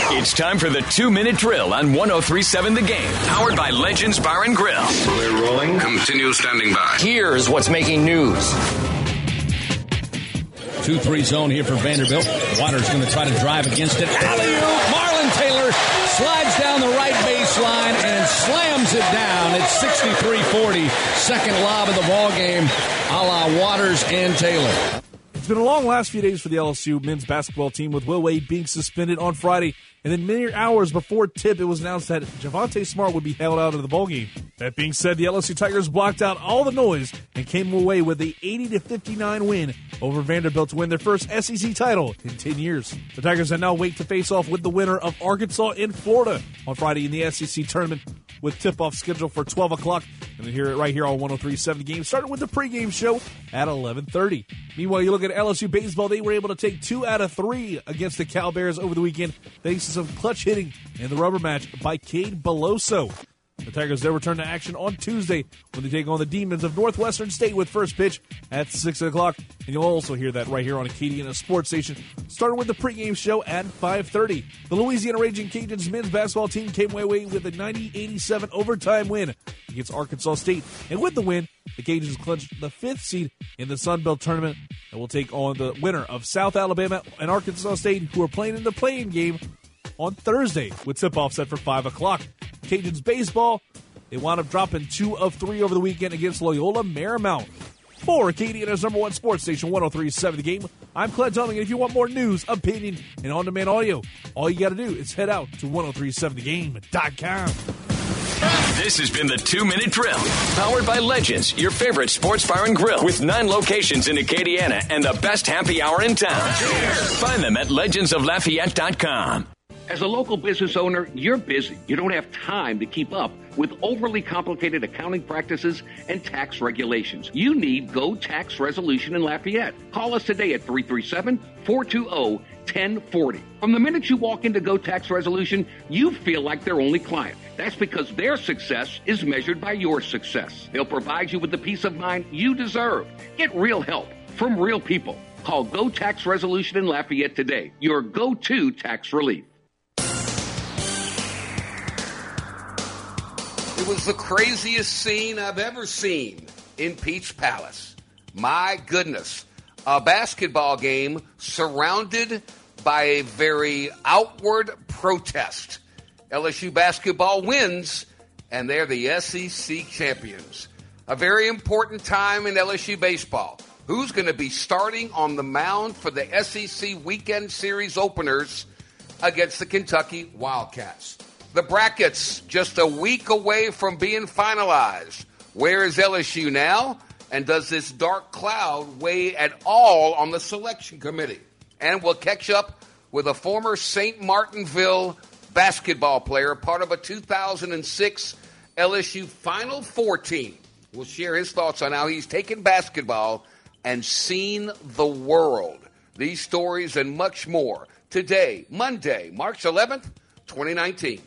It's time for the 2-minute drill on 103.7 The Game. Powered by Legends Bar and Grill. We're rolling. Continue standing by. Here's what's making news. 2-3 zone here for Vanderbilt. Waters going to try to drive against it. Alley-oop. Marlon Taylor slides down the right baseline and slams it down. It's 63-40. Second lob of the ball game, a la Waters and Taylor. It's been a long last few days for the LSU men's basketball team, with Will Wade being suspended on Friday. And then mere hours before tip, it was announced that Javonte Smart would be held out of the ballgame. That being said, the LSU Tigers blocked out all the noise and came away with a 80-59 win over Vanderbilt to win their first SEC title in 10 years. The Tigers are now wait to face off with the winner of Arkansas and Florida on Friday in the SEC tournament, with tip-off scheduled for 12 o'clock. And then hear it right here on 103.7 The Game, starting with the pregame show at 11:30. Meanwhile, you look at LSU baseball. They were able to take 2 out of 3 against the Cal Bears over the weekend, thanks to some clutch hitting in the rubber match by Cade Beloso. The Tigers, they return to action on Tuesday when they take on the Demons of Northwestern State with first pitch at 6 o'clock. And you'll also hear that right here on Acadiana Sports Station, starting with the pregame show at 5:30. The Louisiana Raging Cajuns men's basketball team came away with a 90-87 overtime win against Arkansas State. And with the win, the Cajuns clinched the 5th seed in the Sun Belt tournament and will take on the winner of South Alabama and Arkansas State, who are playing in the play-in game on Thursday, with tip-off set for 5 o'clock. Cajuns baseball, they wound up dropping 2 of 3 over the weekend against Loyola Marymount. For Acadiana's #1 sports station, 103.7 The Game, I'm Clint Tumming, and if you want more news, opinion, and on-demand audio, all you got to do is head out to 1037thegame.com. This has been the 2-minute drill, powered by Legends, your favorite sports bar and grill, with 9 locations in Acadiana and the best happy hour in town. Find them at legendsoflafayette.com. As a local business owner, you're busy. You don't have time to keep up with overly complicated accounting practices and tax regulations. You need Go Tax Resolution in Lafayette. Call us today at 337-420-1040. From the minute you walk into Go Tax Resolution, you feel like their only client. That's because their success is measured by your success. They'll provide you with the peace of mind you deserve. Get real help from real people. Call Go Tax Resolution in Lafayette today, your go-to tax relief. It was the craziest scene I've ever seen in Peach Palace. My goodness. A basketball game surrounded by a very outward protest. LSU basketball wins, and they're the SEC champions. A very important time in LSU baseball. Who's going to be starting on the mound for the SEC Weekend Series openers against the Kentucky Wildcats? The brackets just a week away from being finalized. Where is LSU now? And does this dark cloud weigh at all on the selection committee? And we'll catch up with a former St. Martinville basketball player, part of a 2006 LSU Final Four team. We'll share his thoughts on how he's taken basketball and seen the world. These stories and much more today, Monday, March 11th, 2019.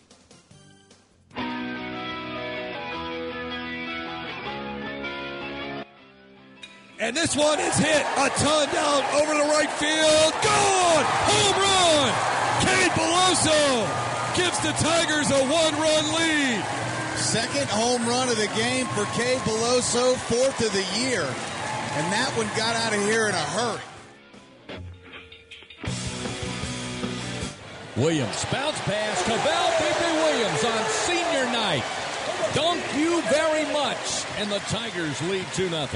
And this one is hit a ton down over the right field. Gone! Home run! Cade Beloso gives the Tigers a 1-run lead. Second home run of the game for Cade Beloso, 4th of the year. And that one got out of here in a hurry. Williams, bounce pass, Cavell Bigby Williams on senior night. Thank you very much. And the Tigers lead 2-0.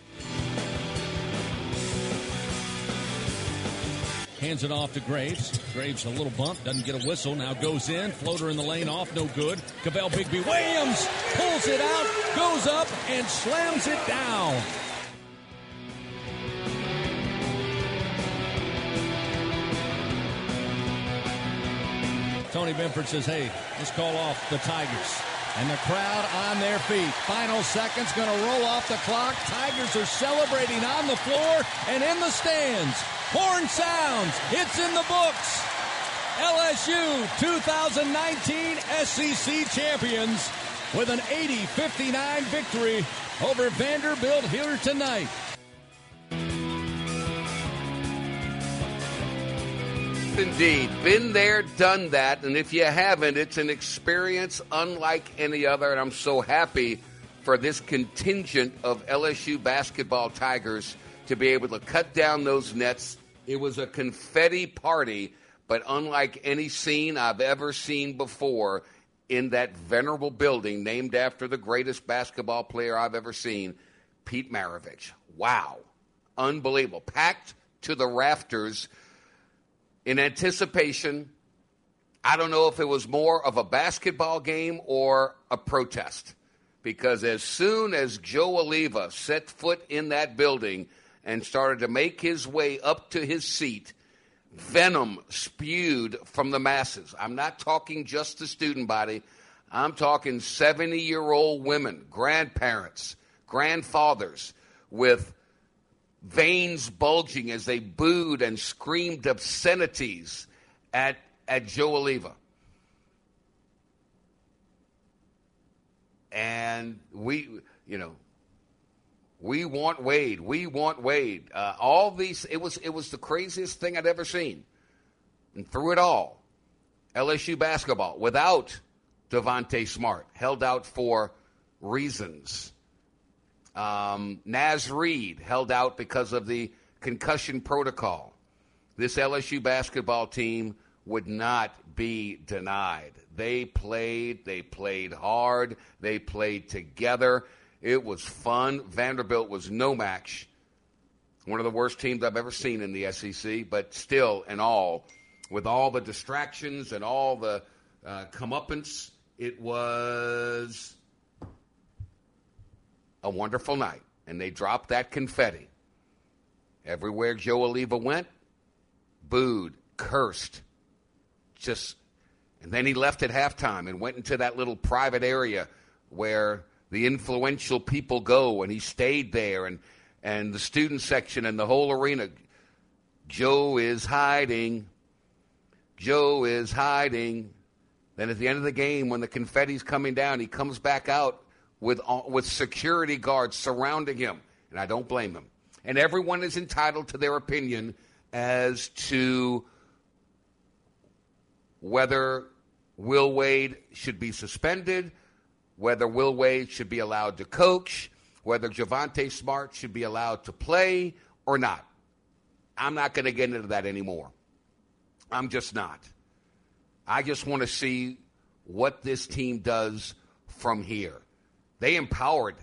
Hands it off to Graves. Graves a little bump, doesn't get a whistle, now goes in. Floater in the lane off, no good. Cavell Bigby Williams pulls it out, goes up, and slams it down. Tony Benford says, hey, just call off the Tigers. And the crowd on their feet. Final seconds going to roll off the clock. Tigers are celebrating on the floor and in the stands. Horn sounds. It's in the books. LSU 2019 SEC champions with an 80-59 victory over Vanderbilt here tonight. Yes, indeed. Been there, done that. And if you haven't, it's an experience unlike any other. And I'm so happy for this contingent of LSU basketball Tigers to be able to cut down those nets. It was a confetti party, but unlike any scene I've ever seen before in that venerable building named after the greatest basketball player I've ever seen, Pete Maravich. Wow. Unbelievable. Packed to the rafters in anticipation. I don't know if it was more of a basketball game or a protest, because as soon as Joe Alleva set foot in that building and started to make his way up to his seat, venom spewed from the masses. I'm not talking just the student body. I'm talking 70-year-old women, grandparents, grandfathers with veins bulging as they booed and screamed obscenities at Joe Alleva. And we want Wade. We want Wade. All these, it was the craziest thing I'd ever seen. And through it all, LSU basketball, without Devontae Smart, held out for reasons. Naz Reid held out because of the concussion protocol. This LSU basketball team would not be denied. They played hard, they played together. It was fun. Vanderbilt was no match. One of the worst teams I've ever seen in the SEC, but still, in all, with all the distractions and all the comeuppance, it was a wonderful night. And they dropped that confetti. Everywhere Joe Alleva went, booed, cursed, and then he left at halftime and went into that little private area where the influential people go, and he stayed there, and the student section and the whole arena. Joe is hiding. Joe is hiding. Then at the end of the game, when the confetti's coming down, he comes back out with security guards surrounding him, and I don't blame him. And everyone is entitled to their opinion as to whether Will Wade should be suspended, whether Will Wade should be allowed to coach, whether Javonte Smart should be allowed to play or not. I'm not going to get into that anymore. I'm just not. I just want to see what this team does from here. They empowered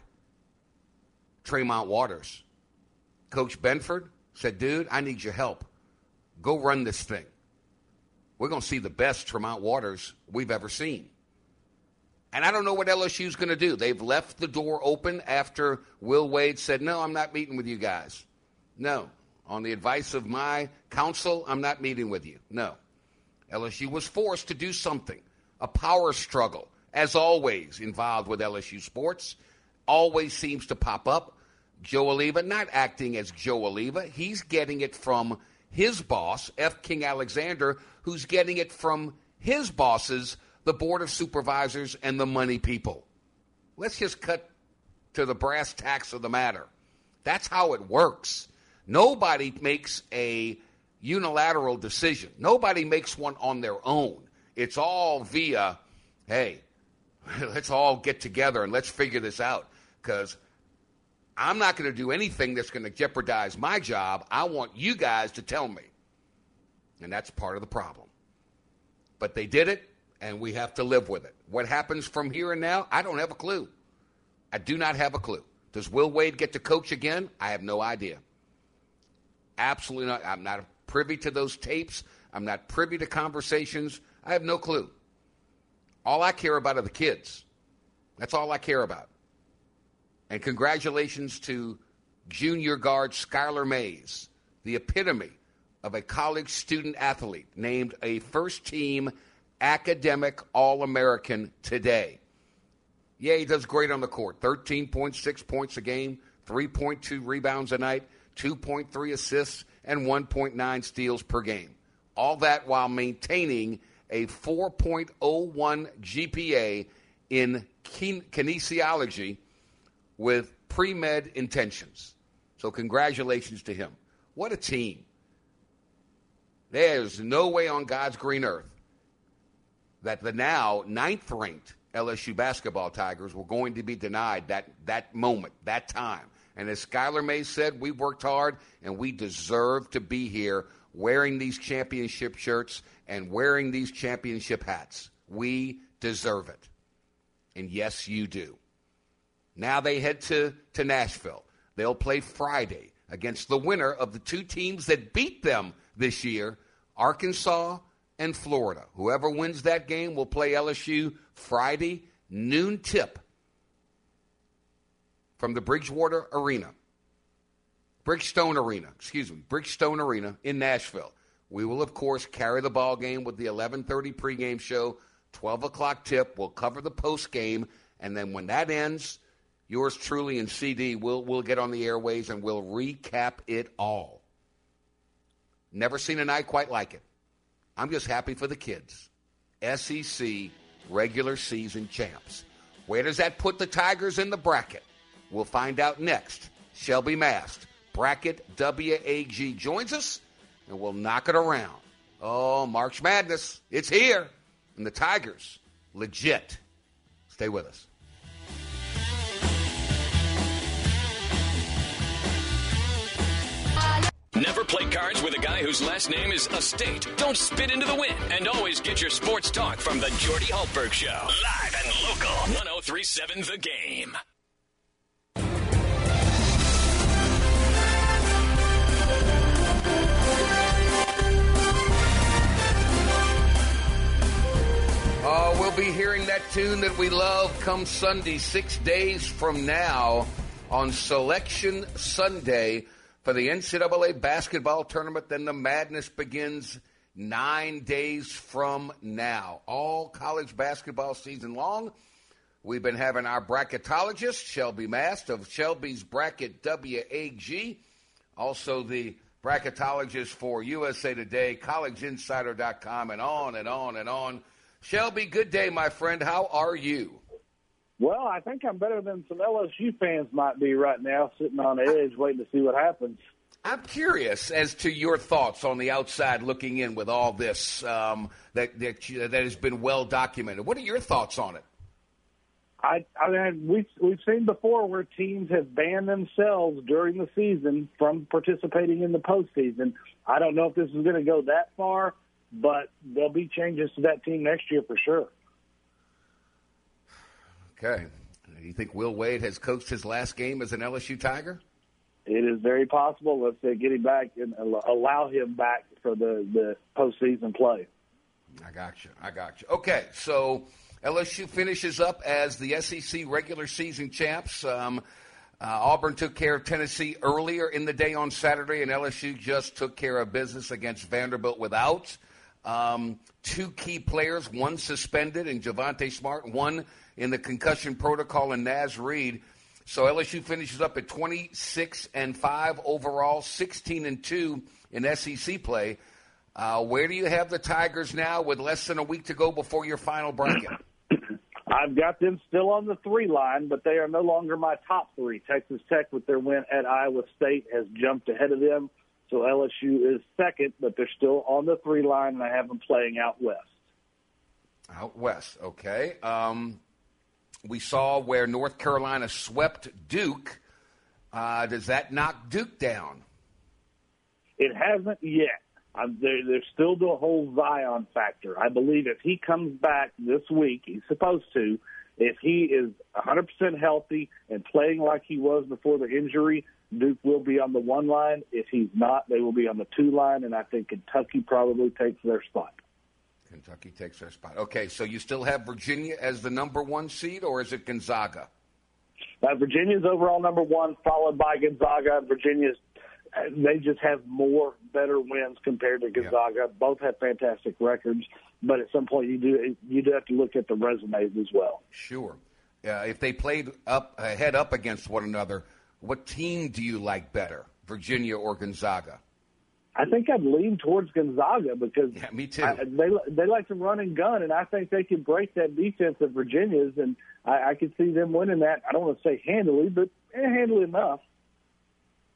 Tremont Waters. Coach Benford said, dude, I need your help. Go run this thing. We're going to see the best Tremont Waters we've ever seen. And I don't know what LSU's going to do. They've left the door open after Will Wade said, no, I'm not meeting with you guys. No. On the advice of my counsel, I'm not meeting with you. No. LSU was forced to do something. A power struggle, as always, involved with LSU sports, always seems to pop up. Joe Alleva not acting as Joe Alleva. He's getting it from his boss, F. King Alexander, who's getting it from his bosses, the Board of Supervisors and the money people. Let's just cut to the brass tacks of the matter. That's how it works. Nobody makes a unilateral decision. Nobody makes one on their own. It's all via, hey, let's all get together and let's figure this out, because I'm not going to do anything that's going to jeopardize my job. I want you guys to tell me. And that's part of the problem. But they did it, and we have to live with it. What happens from here and now, I don't have a clue. I do not have a clue. Does Will Wade get to coach again? I have no idea. Absolutely not. I'm not privy to those tapes. I'm not privy to conversations. I have no clue. All I care about are the kids. That's all I care about. And congratulations to junior guard Skylar Mays, the epitome of a college student athlete, named a first-team academic All-American today. Yeah, he does great on the court. 13.6 points a game, 3.2 rebounds a night, 2.3 assists, and 1.9 steals per game. All that while maintaining a 4.01 GPA in kinesiology with pre-med intentions. So congratulations to him. What a team. There's no way on God's green earth that the now 9th-ranked LSU basketball Tigers were going to be denied that moment, that time. And as Skylar May said, we worked hard, and we deserve to be here wearing these championship shirts and wearing these championship hats. We deserve it. And yes, you do. Now they head to Nashville. They'll play Friday against the winner of the two teams that beat them this year, Arkansas and Florida. Whoever wins that game will play LSU Friday, noon tip from the Bridgestone Arena in Nashville. We will, of course, carry the ball game with the 11:30 pregame show, 12 o'clock tip. We'll cover the post game, and then when that ends, yours truly and CD will get on the airways and we'll recap it all. Never seen a night quite like it. I'm just happy for the kids. SEC regular season champs. Where does that put the Tigers in the bracket? We'll find out next. Shelby Mast, Bracket WAG, joins us, and we'll knock it around. Oh, March Madness, it's here. And the Tigers, legit. Stay with us. Never play cards with a guy whose last name is Estate. Don't spit into the wind. And always get your sports talk from the Jordy Hultberg Show. Live and local. 103.7 The Game. We'll be hearing that tune that we love come Sunday, 6 days from now on Selection Sunday for the NCAA basketball tournament. Then the madness begins 9 days from now. All college basketball season long. We've been having our bracketologist, Shelby Mast of Shelby's Bracket WAG. Also the bracketologist for USA Today, collegeinsider.com, and on and on and on. Shelby, good day, my friend. How are you? Well, I think I'm better than some LSU fans might be right now, sitting on edge, waiting to see what happens. I'm curious as to your thoughts on the outside looking in with all this that has been well documented. What are your thoughts on it? I mean, we've seen before where teams have banned themselves during the season from participating in the postseason. I don't know if this is going to go that far, but there'll be changes to that team next year for sure. Okay. Do you think Will Wade has coached his last game as an LSU Tiger? It is very possible. Let's get him back and allow him back for the postseason play. I got you. Okay, so LSU finishes up as the SEC regular season champs. Auburn took care of Tennessee earlier in the day on Saturday, and LSU just took care of business against Vanderbilt without two key players, one suspended in Javonte Smart, one in the concussion protocol in Naz Reid. So LSU finishes up at 26-5 overall, 16-2 in SEC play. Where do you have the Tigers now with less than a week to go before your final bracket? I've got them still on the 3 line, but they are no longer my top 3. Texas Tech, with their win at Iowa State, has jumped ahead of them. So LSU is second, but they're still on the 3 line, and I have them playing out west. Out west, okay. We saw where North Carolina swept Duke. Does that knock Duke down? It hasn't yet. There's still the whole Zion factor. I believe if he comes back this week, he's supposed to, if he is 100% healthy and playing like he was before the injury, Duke will be on the 1 line. If he's not, they will be on the 2 line, and I think Kentucky probably takes their spot. Kentucky takes their spot. Okay, so you still have Virginia as the number 1 seed, or is it Gonzaga? Virginia's overall number 1, followed by Gonzaga. Virginia's, they just have better wins compared to Gonzaga. Yeah. Both have fantastic records, but at some point you do have to look at the resumes as well. Sure. If they played head up against one another, what team do you like better, Virginia or Gonzaga? I think I'd lean towards Gonzaga because me too. They like to run and gun, and I think they can break that defense of Virginia's, and I could see them winning that. I don't want to say handily, but handily enough.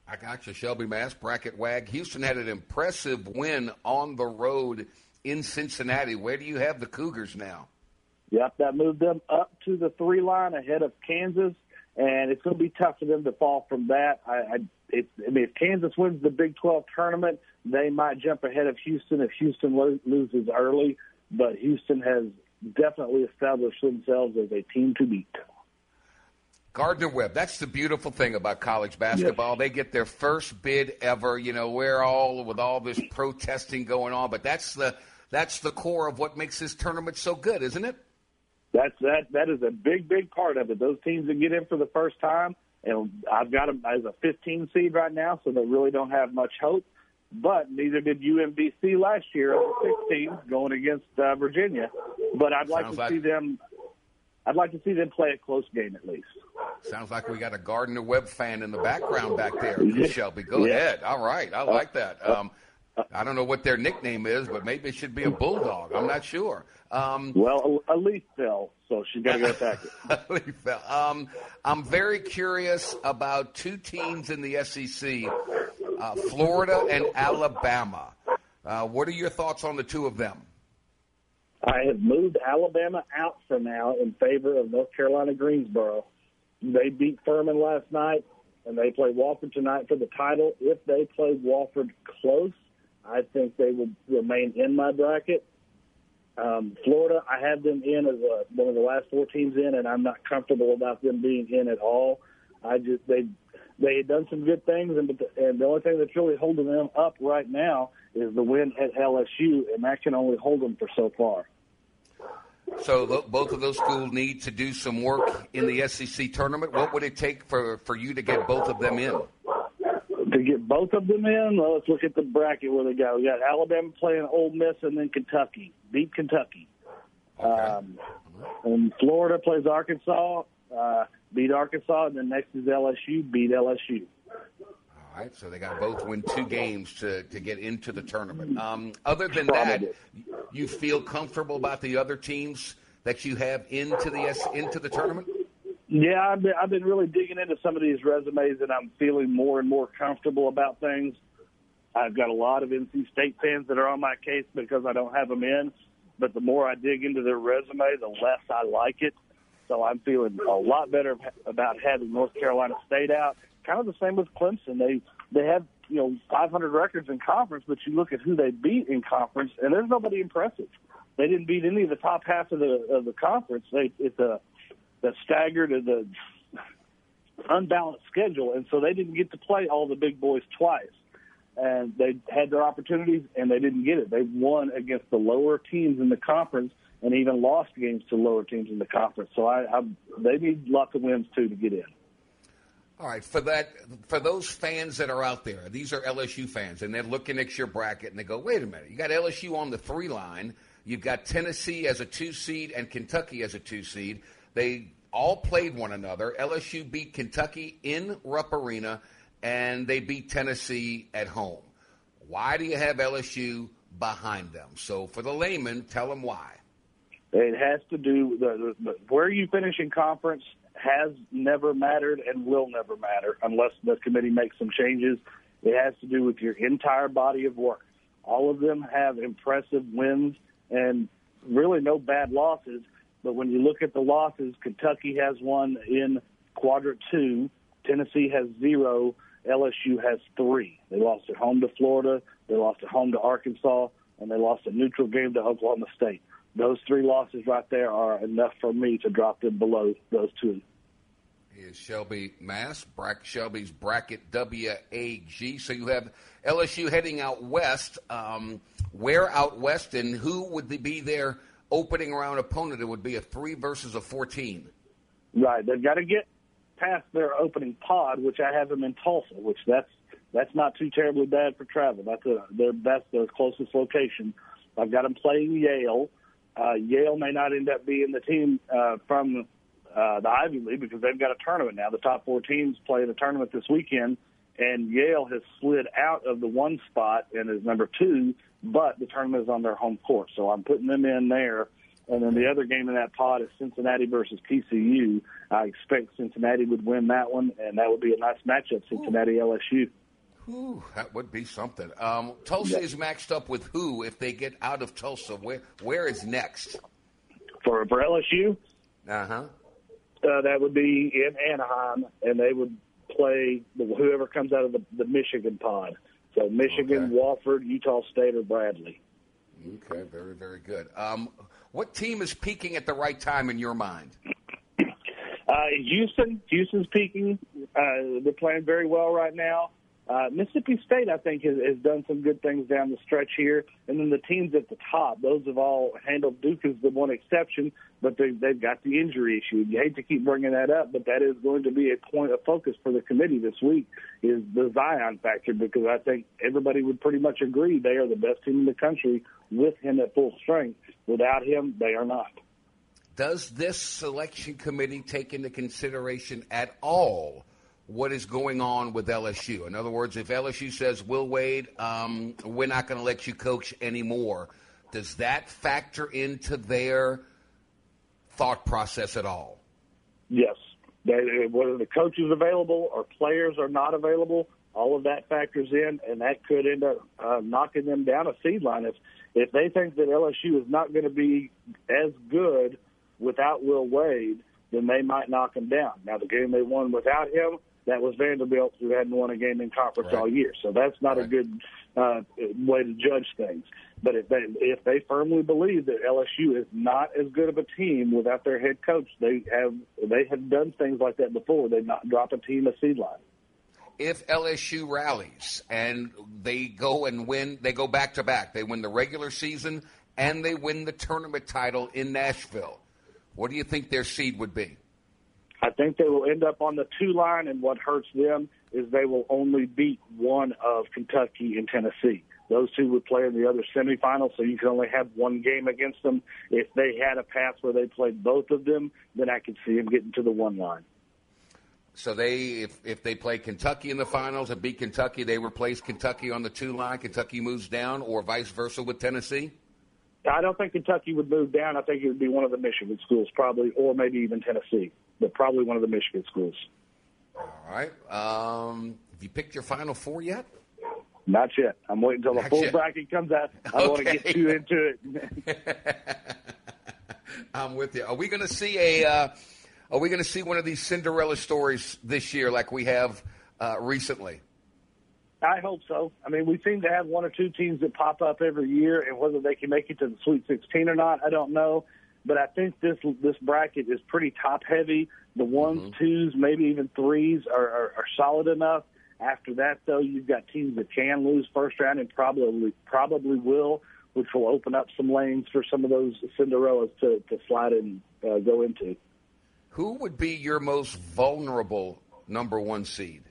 I got you, Shelby Mass, Bracket Wag. Houston had an impressive win on the road in Cincinnati. Where do you have the Cougars now? Yep, that moved them up to the 3 line ahead of Kansas, and it's going to be tough for them to fall from that. If Kansas wins the Big 12 tournament, they might jump ahead of Houston if Houston loses early, but Houston has definitely established themselves as a team to beat. Gardner-Webb, that's the beautiful thing about college basketball. Yes. They get their first bid ever. You know, we're all with all this protesting going on, but that's the core of what makes this tournament so good, isn't it? That is a big part of it. Those teams that get in for the first time, and I've got them as a 15 seed right now, so they really don't have much hope. But neither did UMBC last year as a 16 going against Virginia. But I'd like to see them. I'd like to see them play a close game at least. Sounds like we got a Gardner-Webb fan in the background back there, Shelby. Go ahead. All right. I like that. I don't know what their nickname is, but maybe it should be a Bulldog. I'm not sure. Well, Elise fell, so she's got to go attack it. I'm very curious about 2 teams in the SEC, Florida and Alabama. What are your thoughts on the 2 of them? I have moved Alabama out for now in favor of North Carolina Greensboro. They beat Furman last night, and they play Wofford tonight for the title. If they play Wofford close, I think they will remain in my bracket. Florida, I have them in as one of the last 4 teams in, and I'm not comfortable about them being in at all. They had done some good things, and the only thing that's really holding them up right now is the win at LSU, and that can only hold them for so far. So both of those schools need to do some work in the SEC tournament. What would it take for you to get both of them in? To get both of them in, well, let's look at the bracket where they go. We got Alabama playing Ole Miss and then Kentucky. Beat Kentucky. Okay. And Florida plays Arkansas. Beat Arkansas. And then next is LSU. Beat LSU. All right, so they got to both win 2 games to get into the tournament. Other than that, you feel comfortable about the other teams that you have into the tournament? Yeah, I've been really digging into some of these resumes, and I'm feeling more and more comfortable about things. I've got a lot of NC State fans that are on my case because I don't have them in, but the more I dig into their resume, the less I like it. So I'm feeling a lot better about having North Carolina State out. Kind of the same with Clemson. They have 500 records in conference, but you look at who they beat in conference, and there's nobody impressive. They didn't beat any of the top half of the conference. It's a staggered and the unbalanced schedule, and so they didn't get to play all the big boys twice. And they had their opportunities, and they didn't get it. They won against the lower teams in the conference and even lost games to lower teams in the conference. So they need lots of wins, too, to get in. All right, for those fans that are out there, these are LSU fans, and they're looking at your bracket, and they go, wait a minute, you got LSU on the 3 line, you've got Tennessee as a 2 seed and Kentucky as a 2 seed. They all played one another. LSU beat Kentucky in Rupp Arena, and they beat Tennessee at home. Why do you have LSU behind them? So for the layman, tell them why. It has to do where you finish in conference has never mattered and will never matter unless the committee makes some changes. It has to do with your entire body of work. All of them have impressive wins and really no bad losses. But when you look at the losses, Kentucky has one in quadrant 2. Tennessee has 0. LSU has 3. They lost at home to Florida. They lost at home to Arkansas. And they lost a neutral game to Oklahoma State. Those 3 losses right there are enough for me to drop them below those 2. Is Shelby Mass, Shelby's Bracket WAG. So you have LSU heading out west. Where out west, and who would be their opening round opponent? It would be a 3 versus a 14. Right. They've got to get past their opening pod, which I have them in Tulsa, which that's not too terribly bad for travel. That's their closest location. I've got them playing Yale. Yale may not end up being the team from the Ivy League because they've got a tournament now. The top 4 teams play the tournament this weekend, and Yale has slid out of the 1 spot and is number 2, but the tournament is on their home court. So I'm putting them in there. And then the other game in that pod is Cincinnati versus TCU. I expect Cincinnati would win that one, and that would be a nice matchup, Cincinnati-LSU. Ooh, that would be something. Tulsa is matched up with who if they get out of Tulsa? Where is next? For LSU? Uh-huh. That would be in Anaheim, and they would play whoever comes out of the Michigan pod. So Michigan, Wofford, Utah State, or Bradley. Okay, very, very good. What team is peaking at the right time in your mind? Houston. Houston's peaking. They're playing very well right now. Mississippi State, I think, has done some good things down the stretch here. And then the teams at the top, those have all handled. Duke is the one exception, but they've got the injury issue. You hate to keep bringing that up, but that is going to be a point of focus for the committee this week is the Zion factor, because I think everybody would pretty much agree they are the best team in the country with him at full strength. Without him, they are not. Does this selection committee take into consideration at all what is going on with LSU? In other words, if LSU says, Will Wade, we're not going to let you coach anymore, does that factor into their thought process at all? Yes. Whether the coach is available or players are not available, all of that factors in, and that could end up knocking them down a seed line. If they think that LSU is not going to be as good without Will Wade, then they might knock him down. Now, the game they won without him, that was Vanderbilt, who hadn't won a game in conference all year. So that's not a good way to judge things. But if they firmly believe that LSU is not as good of a team without their head coach, they have done things like that before. They not drop a team a seed line. If LSU rallies and they go and win, they go back-to-back. They win the regular season and they win the tournament title in Nashville. What do you think their seed would be? I think they will end up on the 2 line, and what hurts them is they will only beat one of Kentucky and Tennessee. Those two would play in the other semifinals, so you can only have one game against them. If they had a path where they played both of them, then I could see them getting to the 1 line. So if they play Kentucky in the finals and beat Kentucky, they replace Kentucky on the 2 line, Kentucky moves down, or vice versa with Tennessee? I don't think Kentucky would move down. I think it would be one of the Michigan schools probably, or maybe even Tennessee, but probably one of the Michigan schools. All right. Have you picked your Final Four yet? Not yet. I'm waiting until the full bracket comes out. I want to get too into it. I'm with you. Are we going to see one of these Cinderella stories this year like we have recently? I hope so. I mean, we seem to have 1 or 2 teams that pop up every year, and whether they can make it to the Sweet 16 or not, I don't know. But I think this bracket is pretty top-heavy. The 1s, 2s, maybe even 3s are solid enough. After that, though, you've got teams that can lose first round and probably will, which will open up some lanes for some of those Cinderellas to slide and go into. Who would be your most vulnerable number 1 seed?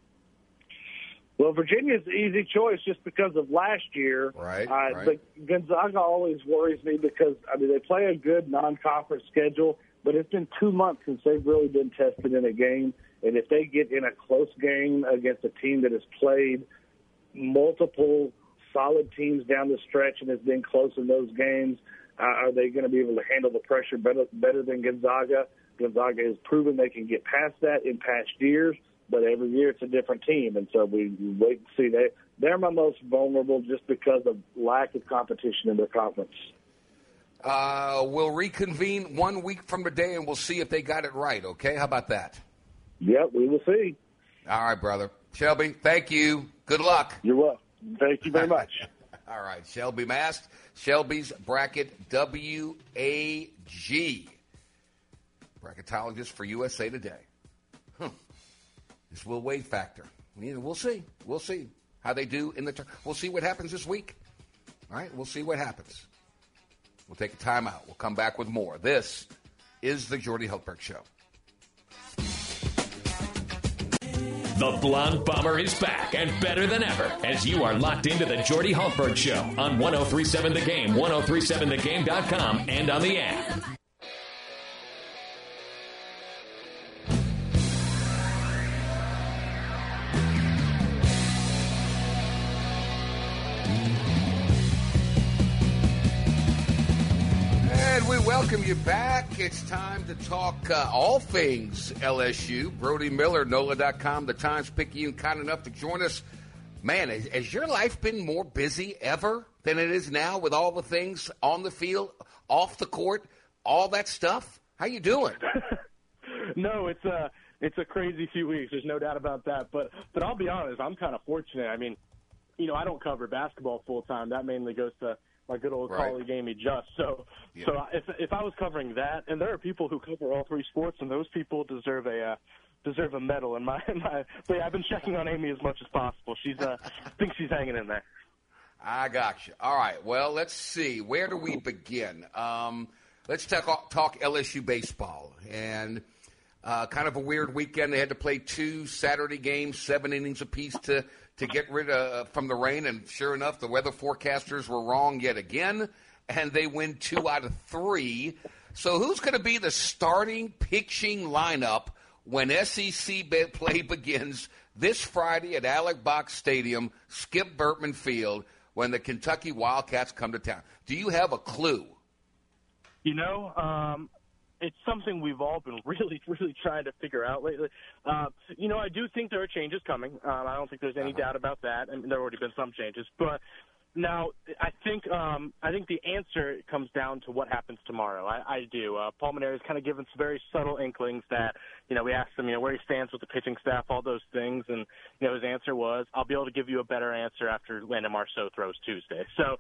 Well, Virginia's the easy choice just because of last year. Right. But Gonzaga always worries me because, they play a good non-conference schedule, but it's been 2 months since they've really been tested in a game. And if they get in a close game against a team that has played multiple solid teams down the stretch and has been close in those games, are they going to be able to handle the pressure better than Gonzaga? Gonzaga has proven they can get past that in past years. But every year it's a different team, and so we wait and see. They're my most vulnerable just because of lack of competition in their conference. We'll reconvene 1 week from today, and we'll see if they got it right, okay? How about that? Yep, we will see. All right, brother. Shelby, thank you. Good luck. You're welcome. Thank you very much. All right, Shelby Mast, Shelby's Bracket WAG, bracketologist for USA Today. This Will Wade factor. We'll see. We'll see how they do in the we'll see what happens this week. All right, we'll see what happens. We'll take a timeout. We'll come back with more. This is the Jordy Hultberg Show. The Blonde Bomber is back and better than ever as you are locked into the Jordy Hultberg Show on 103.7 The Game, 103.7thegame.com, and on the app. And we welcome you back. It's time to talk all things LSU. Brody Miller, NOLA.com, the Times-Picayune, kind enough to join us. Man, has your life been more busy ever than it is now with all the things on the field, off the court, all that stuff? How you doing? No, it's a crazy few weeks. There's no doubt about that. But I'll be honest, I'm kind of fortunate. I mean, you know, I don't cover basketball full time. That mainly goes to my good old colleague Amy Just. So if I was covering that, and there are people who cover all three sports, and those people deserve a medal. And but yeah, I've been checking on Amy as much as possible. She's thinks she's hanging in there. I got you. All right. Well, let's see. Where do we begin? Let's talk LSU baseball. And kind of a weird weekend. They had to play 2 Saturday games, 7 innings apiece to get rid of from the rain. And sure enough, the weather forecasters were wrong yet again. And they win 2 out of 3. So who's going to be the starting pitching lineup when SEC play begins this Friday at Alex Box Stadium, Skip Bertman Field, when the Kentucky Wildcats come to town? Do you have a clue? You know, it's something we've all been really, really trying to figure out lately. You know, I do think there are changes coming. I don't think there's any doubt about that. I mean, there have already been some changes. But now I think the answer comes down to what happens tomorrow. I do. Paul Mainieri's kind of given some very subtle inklings that, you know, we asked him, you know, where he stands with the pitching staff, all those things. And, you know, his answer was, I'll be able to give you a better answer after Landon Marceau throws Tuesday. So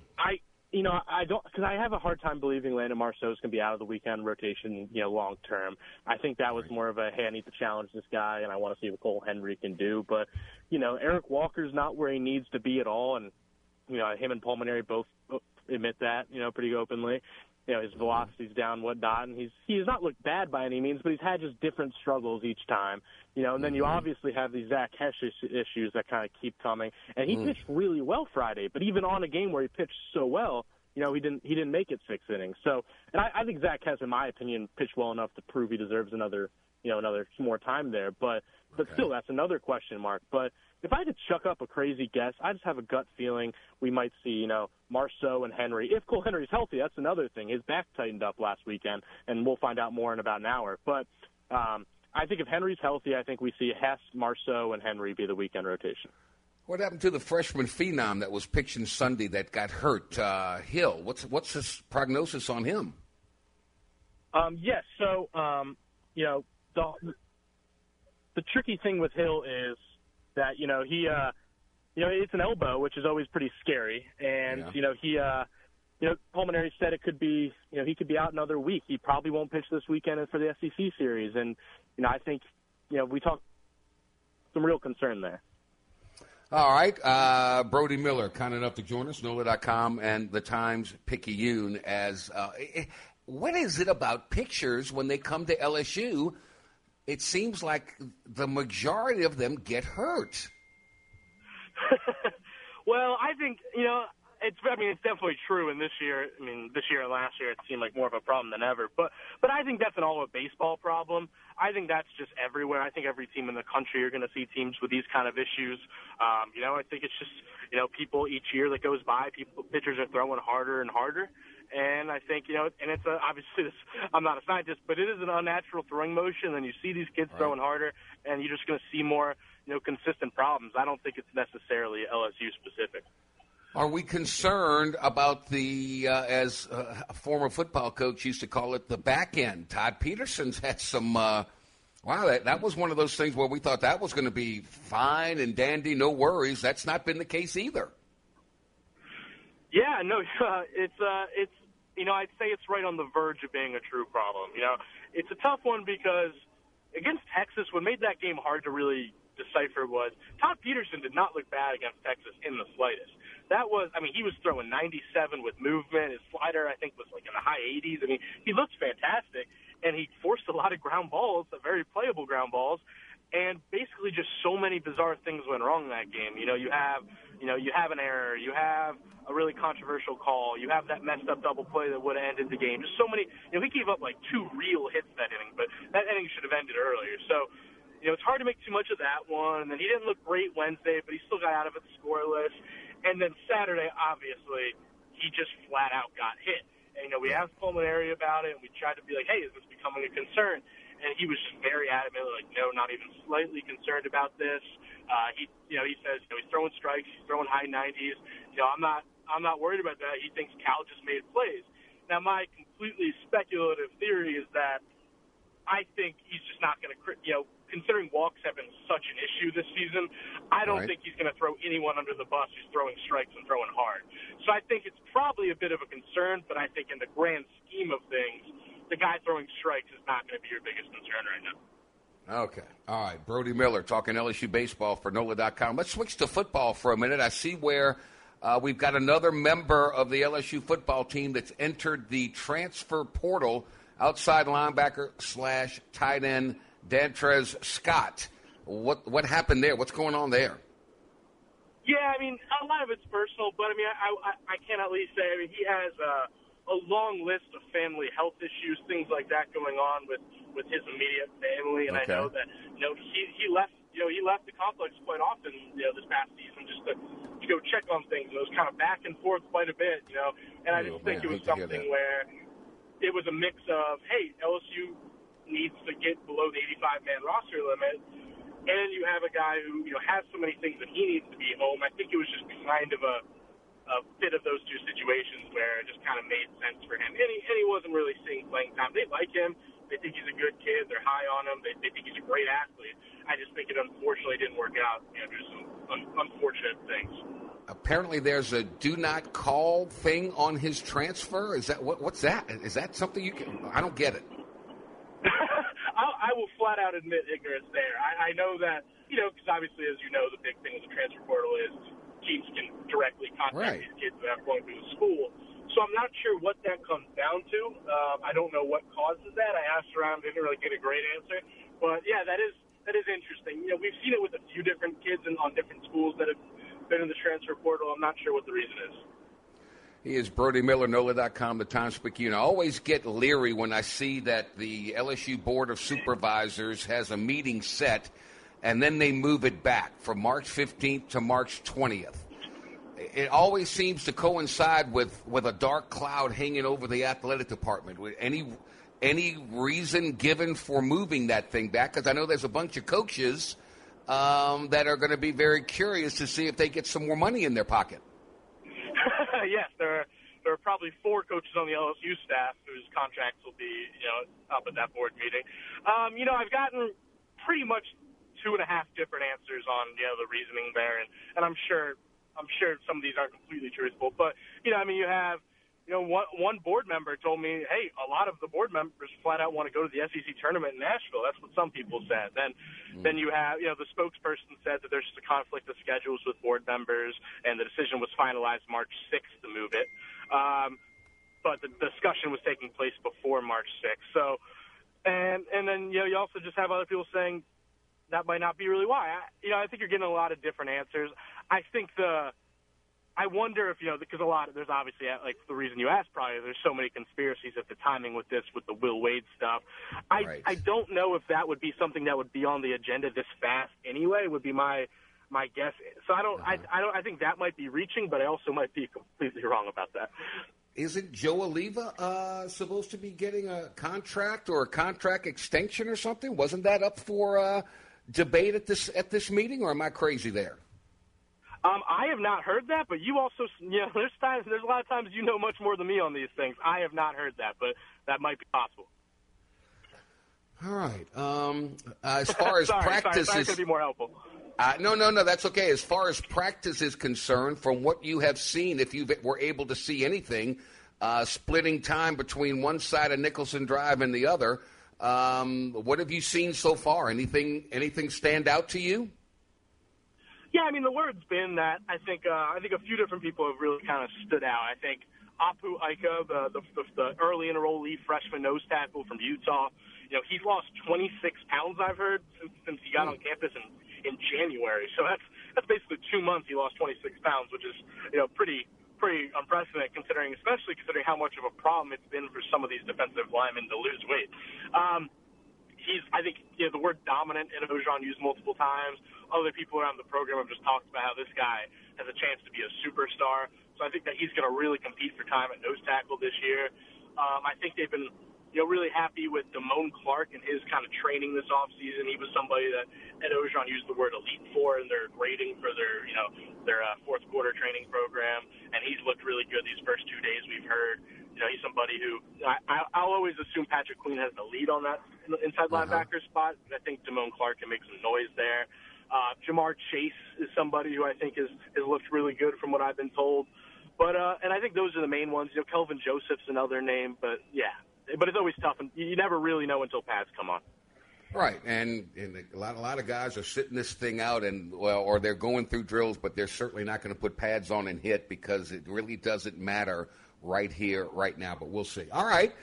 I don't, because I have a hard time believing Landon Marceau is going to be out of the weekend rotation, you know, long term. I think that was more of a, hey, I need to challenge this guy, and I want to see what Cole Henry can do. But, you know, Eric Walker's not where he needs to be at all, and, you know, him and Paul Mainieri both admit that, you know, pretty openly. You know, his velocity's down, whatnot, and he has not looked bad by any means, but he's had just different struggles each time. You know, and then you obviously have these Zach Hesh issues that kind of keep coming. And he pitched really well Friday, but even on a game where he pitched so well, you know, he didn't make it 6 innings. So, and I think Zach Hesh, in my opinion, pitched well enough to prove he deserves another more time there. But still, that's another question mark. But if I had to chuck up a crazy guess, I just have a gut feeling we might see, you know, Marceau and Henry. If Cole Henry's healthy, that's another thing. His back tightened up last weekend, and we'll find out more in about an hour. But I think if Henry's healthy, I think we see Hess, Marceau, and Henry be the weekend rotation. What happened to the freshman phenom that was pitching Sunday that got hurt, Hill? What's his prognosis on him? Yes, so, you know, the tricky thing with Hill is that, you know, he, you know, it's an elbow, which is always pretty scary. And, you know, he, you know, Paul Mainieri said it could be, you know, he could be out another week. He probably won't pitch this weekend for the SEC series. And, you know, I think, you know, we talked some real concern there. All right. Brody Miller, kind enough to join us, NOLA.com and the Times-Picayune. As what is it about pitchers when they come to LSU? It seems like the majority of them get hurt. Well, I think, you know, it's definitely true. And this year and last year, it seemed like more of a problem than ever. But I think that's an all of baseball problem. I think that's just everywhere. I think every team in the country, you're going to see teams with these kind of issues. You know, I think it's just, you know, people each year that goes by, pitchers are throwing harder and harder. And I think, you know, and it's obviously I'm not a scientist, but it is an unnatural throwing motion. And you see these kids throwing harder, and you're just going to see more, you know, consistent problems. I don't think it's necessarily LSU specific. Are we concerned about the, as a former football coach used to call it, the back end? Todd Peterson's had some, that was one of those things where we thought that was going to be fine and dandy, no worries. That's not been the case either. Yeah, no, it's you know, I'd say it's right on the verge of being a true problem. You know, it's a tough one because against Texas, what made that game hard to really decipher was Todd Peterson did not look bad against Texas in the slightest. That was, I mean, he was throwing 97 with movement. His slider, I think, was like in the high 80s. I mean, he looked fantastic, and he forced a lot of ground balls, very playable ground balls, and basically just so many bizarre things went wrong in that game. You have an error, you have a really controversial call, you have that messed up double play that would have ended the game. Just so many, you know, he gave up like 2 real hits that inning, but that inning should have ended earlier. So, you know, it's hard to make too much of that one. And then he didn't look great Wednesday, but he still got out of it scoreless. And then Saturday, obviously, he just flat out got hit. And, you we asked Pulmonary about it, and we tried to be like, hey, is this becoming a concern? And he was just very adamant, like, no, not even slightly concerned about this. He says, he's throwing strikes, he's throwing high 90s. I'm not worried about that. He thinks Cal just made plays. Now, my completely speculative theory is that I think he's just not going to, considering walks have been such an issue this season, I don't think he's going to throw anyone under the bus who's throwing strikes and throwing hard. So I think it's probably a bit of a concern, but I think in the grand scheme of things, the guy throwing strikes is not going to be your biggest concern right now. Okay. All right. Brody Miller talking LSU baseball for NOLA.com. Let's switch to football for a minute. I see where we've got another member of the LSU football team that's entered the transfer portal, outside linebacker / tight end Dantrez Scott. What happened there? What's going on there? Yeah, a lot of it's personal, but I can at least say he has a long list of family health issues, things like that going on with his immediate family, and okay. I know that he left the complex quite often this past season just to go check on things. It was kind of back and forth quite a bit, and I just think it was something where it was a mix of, hey, LSU needs to get below the 85-man roster limit, and you have a guy who has so many things that he needs to be home. I think it was just kind of a bit of those two situations where it just kind of made sense for him. And he wasn't really seeing playing time. They like him. They think he's a good kid. They're high on him. They think he's a great athlete. I just think it unfortunately didn't work out. There's some unfortunate things. Apparently there's a do not call thing on his transfer. Is that what's that? Is that something you can – I don't get it. I will flat out admit ignorance there. I know that, because obviously, as you know, the big thing with the transfer portal is teams can directly contact these kids without going through the school. So I'm not sure what that comes down to. I don't know what causes that. I asked around, didn't really get a great answer. But, yeah, that is interesting. We've seen it with a few different kids on different schools that have been in the transfer portal. I'm not sure what the reason is. He is Brody Miller, NOLA.com, the Times-Picayune. I always get leery when I see that the LSU Board of Supervisors has a meeting set, and then they move it back from March 15th to March 20th. It always seems to coincide with a dark cloud hanging over the athletic department. Any reason given for moving that thing back? Because I know there's a bunch of coaches that are going to be very curious to see if they get some more money in their pocket. Yes, there are probably 4 coaches on the LSU staff whose contracts will be, up at that board meeting. I've gotten pretty much 2.5 different answers on, the reasoning there, and I'm sure some of these aren't completely truthful. But, you have, one board member told me, hey, a lot of the board members flat out want to go to the SEC tournament in Nashville. That's what some people said. Then you have, the spokesperson said that there's just a conflict of schedules with board members, and the decision was finalized March 6th to move it. But the discussion was taking place before March 6th. So, and then, you also just have other people saying that might not be really why. I think you're getting a lot of different answers. I wonder if, because there's obviously, like the reason you asked probably, there's so many conspiracies at the timing with this, with the Will Wade stuff. I don't know if that would be something that would be on the agenda this fast anyway, would be my guess. So I think that might be reaching, but I also might be completely wrong about that. Isn't Joe Oliva supposed to be getting a contract or a contract extension or something? Wasn't that up for debate at this meeting, or am I crazy there? I have not heard that, but you also, there's a lot of times you know much more than me on these things. I have not heard that, but that might be possible. All right. As far as practice is, going to be more helpful. No, that's okay. As far as practice is concerned, from what you have seen, if you were able to see anything, splitting time between one side of Nicholson Drive and the other, what have you seen so far? Anything stand out to you? Yeah, the word's been that I think a few different people have really kind of stood out. I think Apu Ika, the early enrollee freshman nose tackle from Utah, he's lost 26 pounds, I've heard, since he got on campus in January. So that's basically 2 months he lost 26 pounds, which is pretty unprecedented especially considering how much of a problem it's been for some of these defensive linemen to lose weight. I think the word dominant and Ojan used multiple times. Other people around the program have just talked about how this guy has a chance to be a superstar. So I think that he's going to really compete for time at nose tackle this year. I think they've been, really happy with Damone Clark and his kind of training this offseason. He was somebody that Ed Orgeron used the word elite for in their grading for their fourth quarter training program, and he's looked really good these first 2 days we've heard. He's somebody who I'll always assume Patrick Queen has the lead on that inside linebacker spot. I think Damone Clark can make some noise there. Jamar Chase is somebody who I think has looked really good from what I've been told. But and I think those are the main ones. Kelvin Joseph's another name, but yeah. But it's always tough, and you never really know until pads come on. Right, and a lot of guys are sitting this thing out, or they're going through drills, but they're certainly not going to put pads on and hit because it really doesn't matter right here, right now. But we'll see. All right,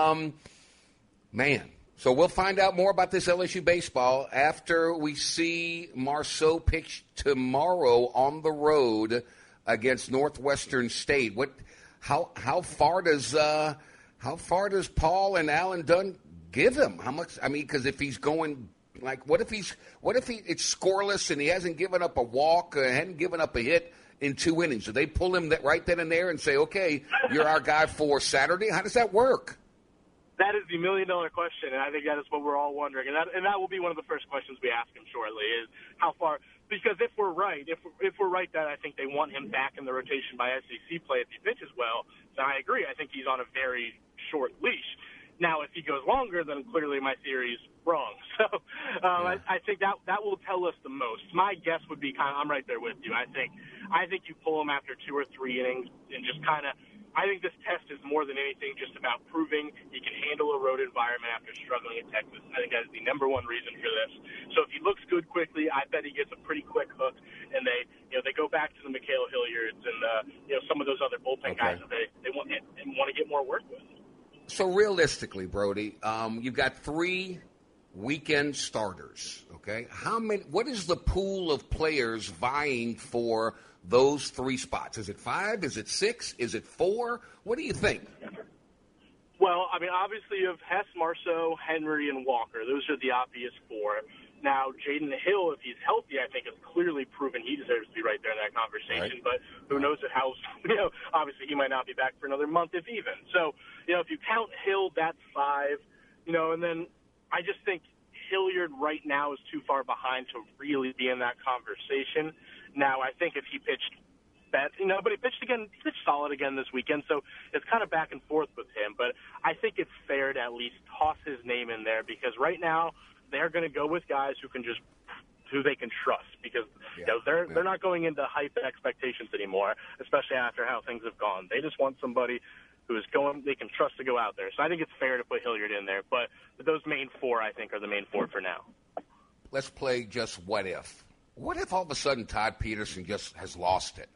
man. So we'll find out more about this LSU baseball after we see Marceau pitch tomorrow on the road against Northwestern State. How far does Paul and Alan Dunn give him? How much? I mean, because if he's going, what if it's scoreless and he hasn't given up a walk, hadn't given up a hit in 2 innings? Do they pull him right then and there and say, okay, you're our guy for Saturday? How does that work? That is the $1 million question, and I think that is what we're all wondering. And that will be one of the first questions we ask him shortly is how far. Because if we're right, if we're right that I think they want him back in the rotation by SEC play if he pitches well, then I agree. I think he's on a very short leash. Now, if he goes longer, then clearly my theory is wrong. So I think that will tell us the most. My guess would be I'm right there with you. I think you pull him after 2 or 3 innings and just kind of. I think this test is more than anything just about proving he can handle a road environment after struggling in Texas. I think that is the number one reason for this. So if he looks good quickly, I bet he gets a pretty quick hook, and they go back to the Mikhail Hilliards and some of those other bullpen guys that they want to get more work with. So realistically, Brody, you've got 3 weekend starters. Okay, what is the pool of players vying for those 3 spots? Is it 5? Is it 6? Is it 4? What do you think? Well, I mean, obviously you have Hess, Marceau, Henry, and Walker. Those are the obvious 4. Now, Jaden Hill, if he's healthy, I think has clearly proven he deserves to be right there in that conversation. Right. But who knows how, obviously he might not be back for another month, if even. So, if you count Hill, that's 5. And then I just think Hilliard right now is too far behind to really be in that conversation. Now, I think if he pitched but he pitched solid again this weekend, so it's kind of back and forth with him. But I think it's fair to at least toss his name in there because right now they're going to go with guys who they can trust because they're not going into hype expectations anymore, especially after how things have gone. They just want somebody they can trust to go out there. So I think it's fair to put Hilliard in there. But those main 4, I think, are the main 4 for now. Let's play just what if. What if all of a sudden Todd Peterson just has lost it?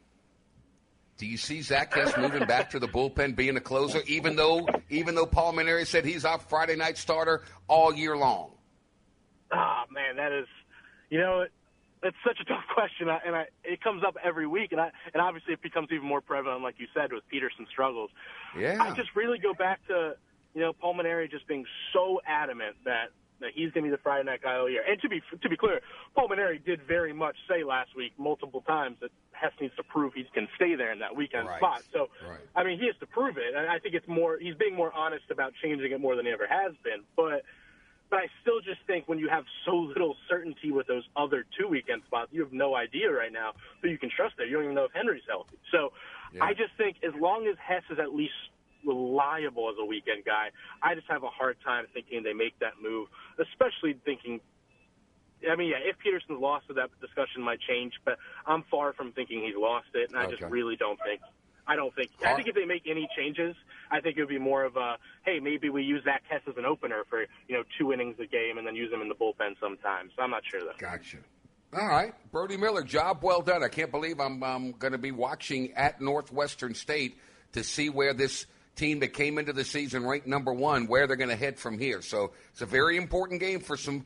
Do you see Zach Hess moving back to the bullpen, being a closer, even though Paul Mainieri said he's our Friday night starter all year long? Oh, man, that is, it's such a tough question, and it comes up every week, and obviously it becomes even more prevalent, like you said, with Peterson's struggles. Yeah. I just really go back to, Paul Mainieri just being so adamant that he's going to be the Friday night guy all year. And to be clear, Paul Mainieri did very much say last week multiple times that Hess needs to prove he can stay there in that weekend spot. So, I mean, he has to prove it, and I think he's being more honest about changing it more than he ever has been. But I still just think when you have so little certainty with those other 2 weekend spots, you have no idea right now who you can trust there. You don't even know if Henry's healthy. So I just think as long as Hess is at least reliable as a weekend guy, I just have a hard time thinking they make that move, especially thinking – I mean, yeah, if Peterson's lost it, that discussion might change, but I'm far from thinking he's lost it, and I just really don't think – I think if they make any changes, I think it would be more of a, hey, maybe we use Zach Hess as an opener for, 2 innings a game and then use him in the bullpen sometimes. I'm not sure, though. Gotcha. All right. Brody Miller, job well done. I can't believe I'm going to be watching at Northwestern State to see where this team that came into the season ranked number 1, where they're going to head from here. So it's a very important game for some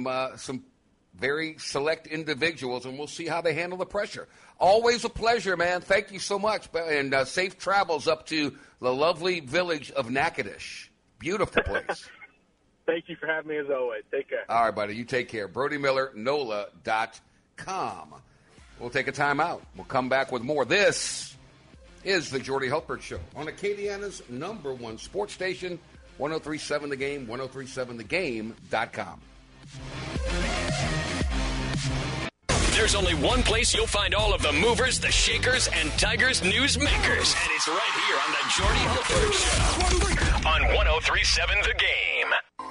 very select individuals, and we'll see how they handle the pressure. Always a pleasure, man. Thank you so much, and safe travels up to the lovely village of Natchitoches. Beautiful place. Thank you for having me, as always. Take care. All right, buddy. You take care. Brody Miller, NOLA.com. We'll take a time out. We'll come back with more. This is the Jordy Hultberg Show on Acadiana's #1 sports station, 103.7 The Game, 103.7thegame.com. There's only one place you'll find all of the movers, the shakers, and Tigers news makers. And it's right here on the Jordy Hultberg Show on 103.7 The Game.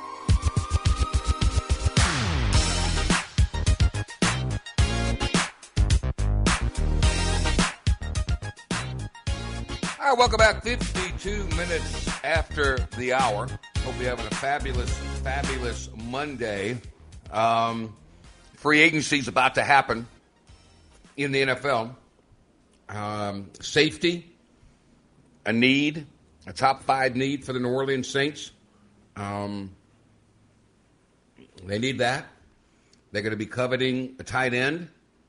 All right, welcome back. 52 minutes after the hour. Hope you're having a fabulous Monday. Free agency is about to happen in the NFL. Safety, a need, a top 5 need for the New Orleans Saints. They need that. They're going to be coveting a tight end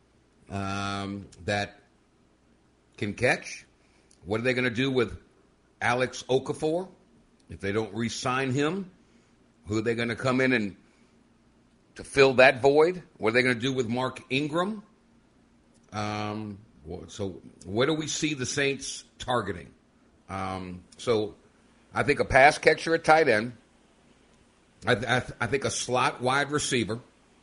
that can catch. What are they going to do with Alex Okafor if they don't re-sign him? Who are they going to come in and to fill that void? What are they going to do with Mark Ingram? So where do we see the Saints targeting? So I think a pass catcher at tight end. I think a slot wide receiver.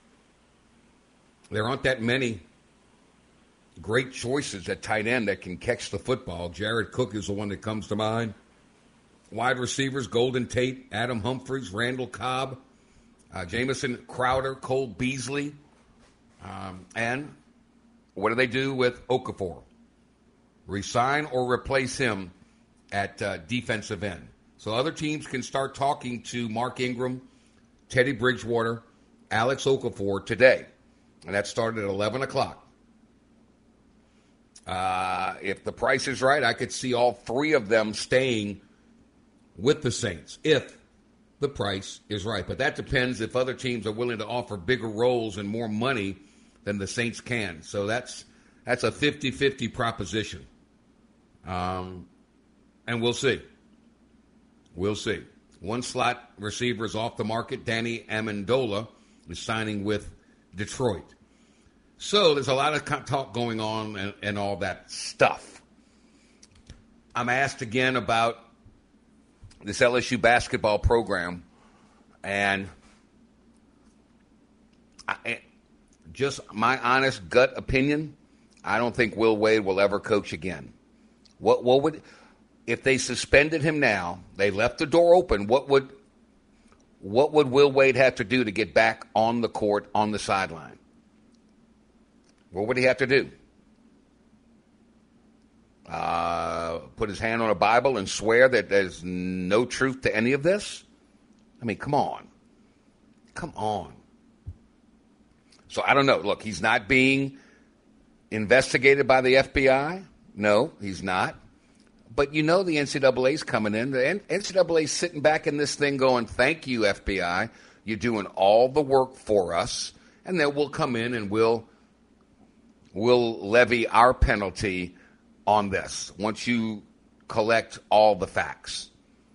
There aren't that many great choices at tight end that can catch the football. Jared Cook is the one that comes to mind. Wide receivers, Golden Tate, Adam Humphries, Randall Cobb, Jamison Crowder, Cole Beasley. And what do they do with Okafor? Resign or replace him at defensive end. So other teams can start talking to Mark Ingram, Teddy Bridgewater, Alex Okafor today. And that started at 11 o'clock. If the price is right, I could see all 3 of them staying with the Saints if the price is right. But that depends if other teams are willing to offer bigger roles and more money than the Saints can. So that's a 50-50 proposition. And we'll see. We'll see. One slot receiver is off the market. Danny Amendola is signing with Detroit. So there's a lot of talk going on and all that stuff. I'm asked again about this LSU basketball program, and just my honest gut opinion, I don't think Will Wade will ever coach again. What would, if they suspended him now, they left the door open, what would Will Wade have to do to get back on the court, on the sideline? What would he have to do? Put his hand on a Bible and swear that there's no truth to any of this? I mean, come on. Come on. So I don't know. Look, he's not being investigated by the FBI. No, he's not. But you know the NCAA's coming in. The NCAA's sitting back in this thing going, thank you, FBI. You're doing all the work for us. And then we'll come in and we'll levy our penalty on this once you collect all the facts.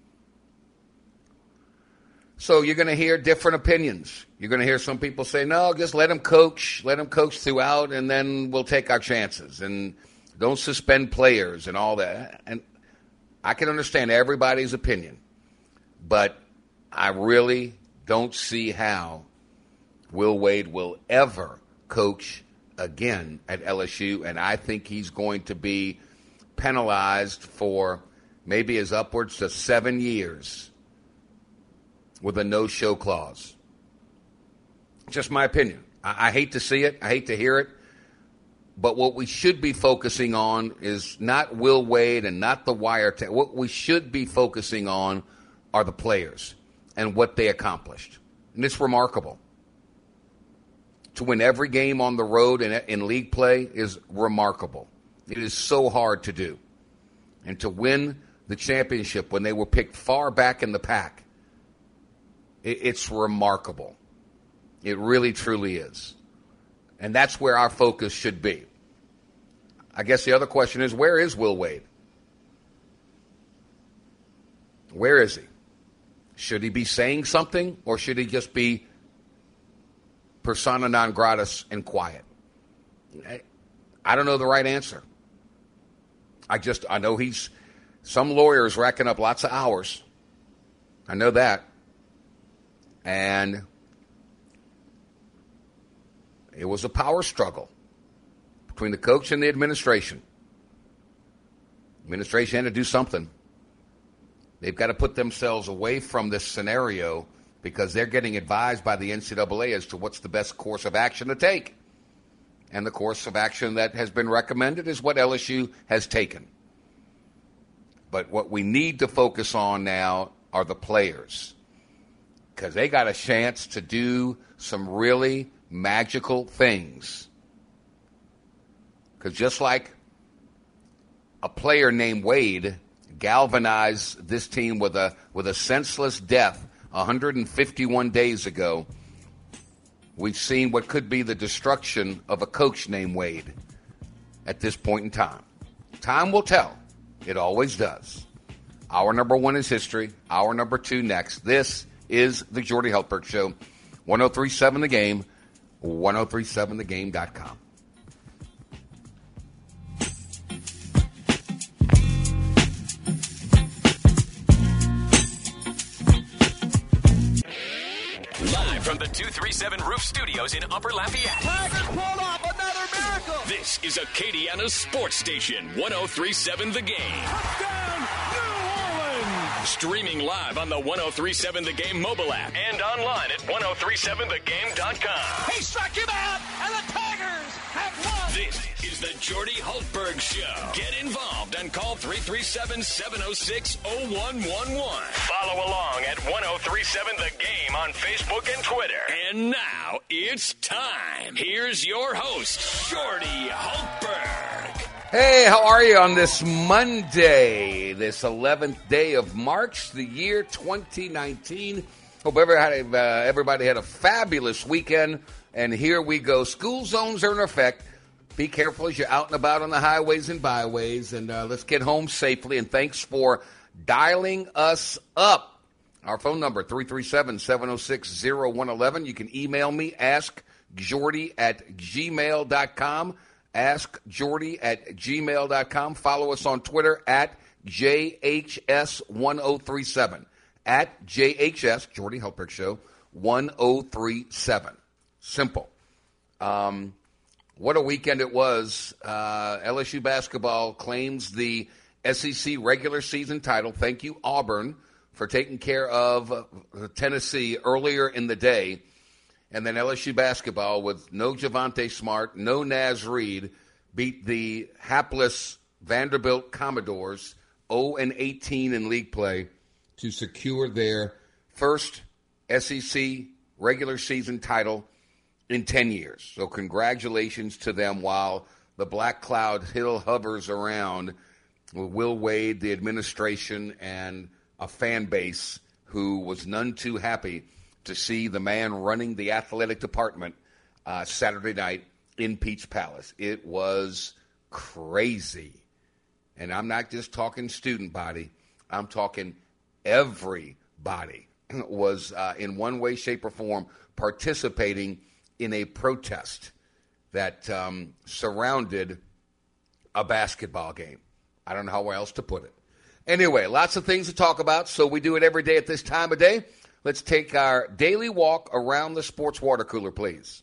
So you're going to hear different opinions. You're going to hear some people say, no, just let him coach throughout, and then we'll take our chances. And don't suspend players and all that. And I can understand everybody's opinion, but I really don't see how Will Wade will ever coach again at LSU, and I think he's going to be penalized for maybe as upwards to 7 years with a no-show clause. Just my opinion. I hate to see it. I hate to hear it. But what we should be focusing on is not Will Wade and not the wiretap. What we should be focusing on are the players and what they accomplished. And it's remarkable. To win every game on the road in league play is remarkable. It is so hard to do. And to win the championship when they were picked far back in the pack, it's remarkable. It really, truly is. And that's where our focus should be. I guess the other question is, where is Will Wade? Where is he? Should he be saying something, or should he just be persona non gratis and quiet? I don't know the right answer. I know some lawyers racking up lots of hours. I know that. And it was a power struggle between the coach and the administration. Administration had to do something. They've got to put themselves away from this scenario because they're getting advised by the NCAA as to what's the best course of action to take. And the course of action that has been recommended is what LSU has taken. But what we need to focus on now are the players, because they got a chance to do some really magical things. Because just like a player named Wade galvanized this team with a senseless death 151 days ago, we've seen what could be the destruction of a coach named Wade at this point in time. Time will tell. It always does. Hour number 1 is history. Hour number 2 next. This is the Jordy Hultberg Show. 1037 The Game, 1037thegame.com. Live from the 237 Roof Studios in Upper Lafayette. Tigers pulled off another miracle. This is Acadiana's sports station, 1037 The Game. Touchdown, New Orleans. Streaming live on the 1037 The Game mobile app and online at 1037thegame.com. He struck him out, and the Tigers have won. This is the Jordy Hultberg Show. Get involved and call 337-706-0111. Follow along at 1037 The Game on Facebook and Twitter. And now it's time. Here's your host, Jordy Hultberg. Hey, how are you on this Monday, this 11th day of March, the year 2019? Hope everybody had a fabulous weekend, and here we go. School zones are in effect. Be careful as you're out and about on the highways and byways, and let's get home safely, and thanks for dialing us up. Our phone number, 337-706-0111. You can email me, askjordy@gmail.com. AskJordy@gmail.com. Follow us on Twitter at JHS1037. At JHS, Jordy Hultberg Show, 1037. Simple. What a weekend it was. LSU basketball claims the SEC regular season title. Thank you, Auburn, for taking care of Tennessee earlier in the day. And then LSU basketball, with no Javonte Smart, no Naz Reid, beat the hapless Vanderbilt Commodores 0-18 in league play to secure their first SEC regular season title in 10 years. So congratulations to them, while the black cloud still hovers around Will Wade, the administration, and a fan base who was none too happy to see the man running the athletic department Saturday night in Peach Palace. It was crazy. And I'm not just talking student body. I'm talking everybody was in one way, shape, or form participating in a protest that surrounded a basketball game. I don't know how else to put it. Anyway, lots of things to talk about, so we do it every day at this time of day. Let's take our daily walk around the sports water cooler, please.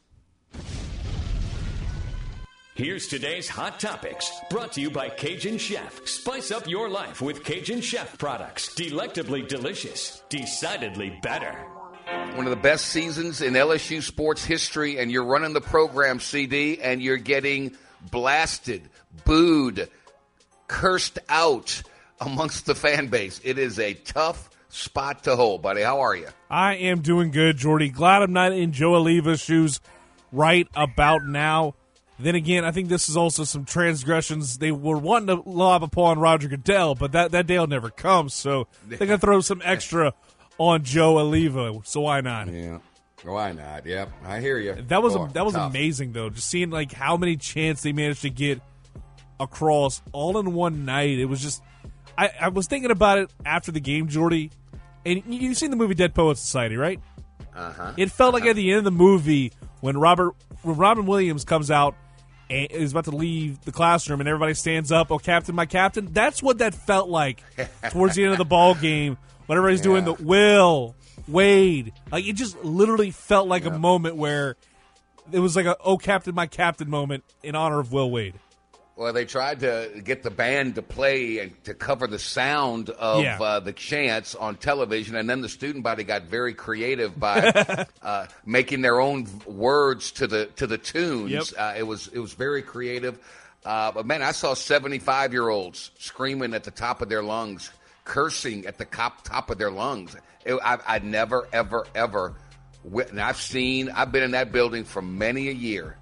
Here's today's Hot Topics, brought to you by Cajun Chef. Spice up your life with Cajun Chef products. Delectably delicious, decidedly better. One of the best seasons in LSU sports history, and you're running the program, CD, and you're getting blasted, booed, cursed out amongst the fan base. It is a tough spot to hold, buddy. How are you? I am doing good, Jordy. Glad I'm not in Joe Oliva's shoes right about now. Then again, I think this is also some transgressions. They were wanting to lob upon Roger Goodell, but that day will never come, so they're going to throw some extra on Joe Oliva, so why not? Yeah, why not? Yep, I hear you. That was amazing, though, just seeing like how many chants they managed to get across all in one night. It was just, I was thinking about it after the game, Jordy. And you've seen the movie Dead Poets Society, right? Uh-huh. It felt like at the end of the movie when Robin Williams comes out and is about to leave the classroom, and everybody stands up. Oh, captain, my captain! That's what that felt like towards the end of the ball game. When everybody's doing the Will Wade, like it just literally felt like a moment where it was like a "Oh, captain, my captain" moment in honor of Will Wade. Well, they tried to get the band to play and to cover the sound of the chants on television, and then the student body got very creative by making their own words to the tunes. Yep. It was very creative. But man, I saw 75-year-olds screaming at the top of their lungs, cursing at the top of their lungs. I never, ever, ever. And I've been in that building for many a year.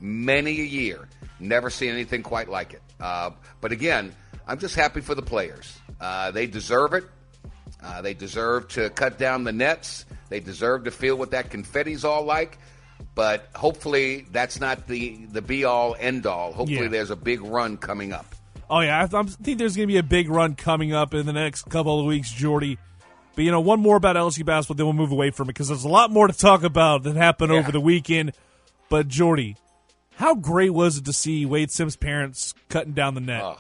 Never seen anything quite like it. But again, I'm just happy for the players. They deserve it. They deserve to cut down the nets. They deserve to feel what that confetti's all like. But hopefully that's not the be-all, end-all. Hopefully there's a big run coming up. Oh, yeah. I think there's going to be a big run coming up in the next couple of weeks, Jordy. But, one more about LSU basketball, then we'll move away from it because there's a lot more to talk about that happened over the weekend. But, Jordy, how great was it to see Wade Sims' parents cutting down the net?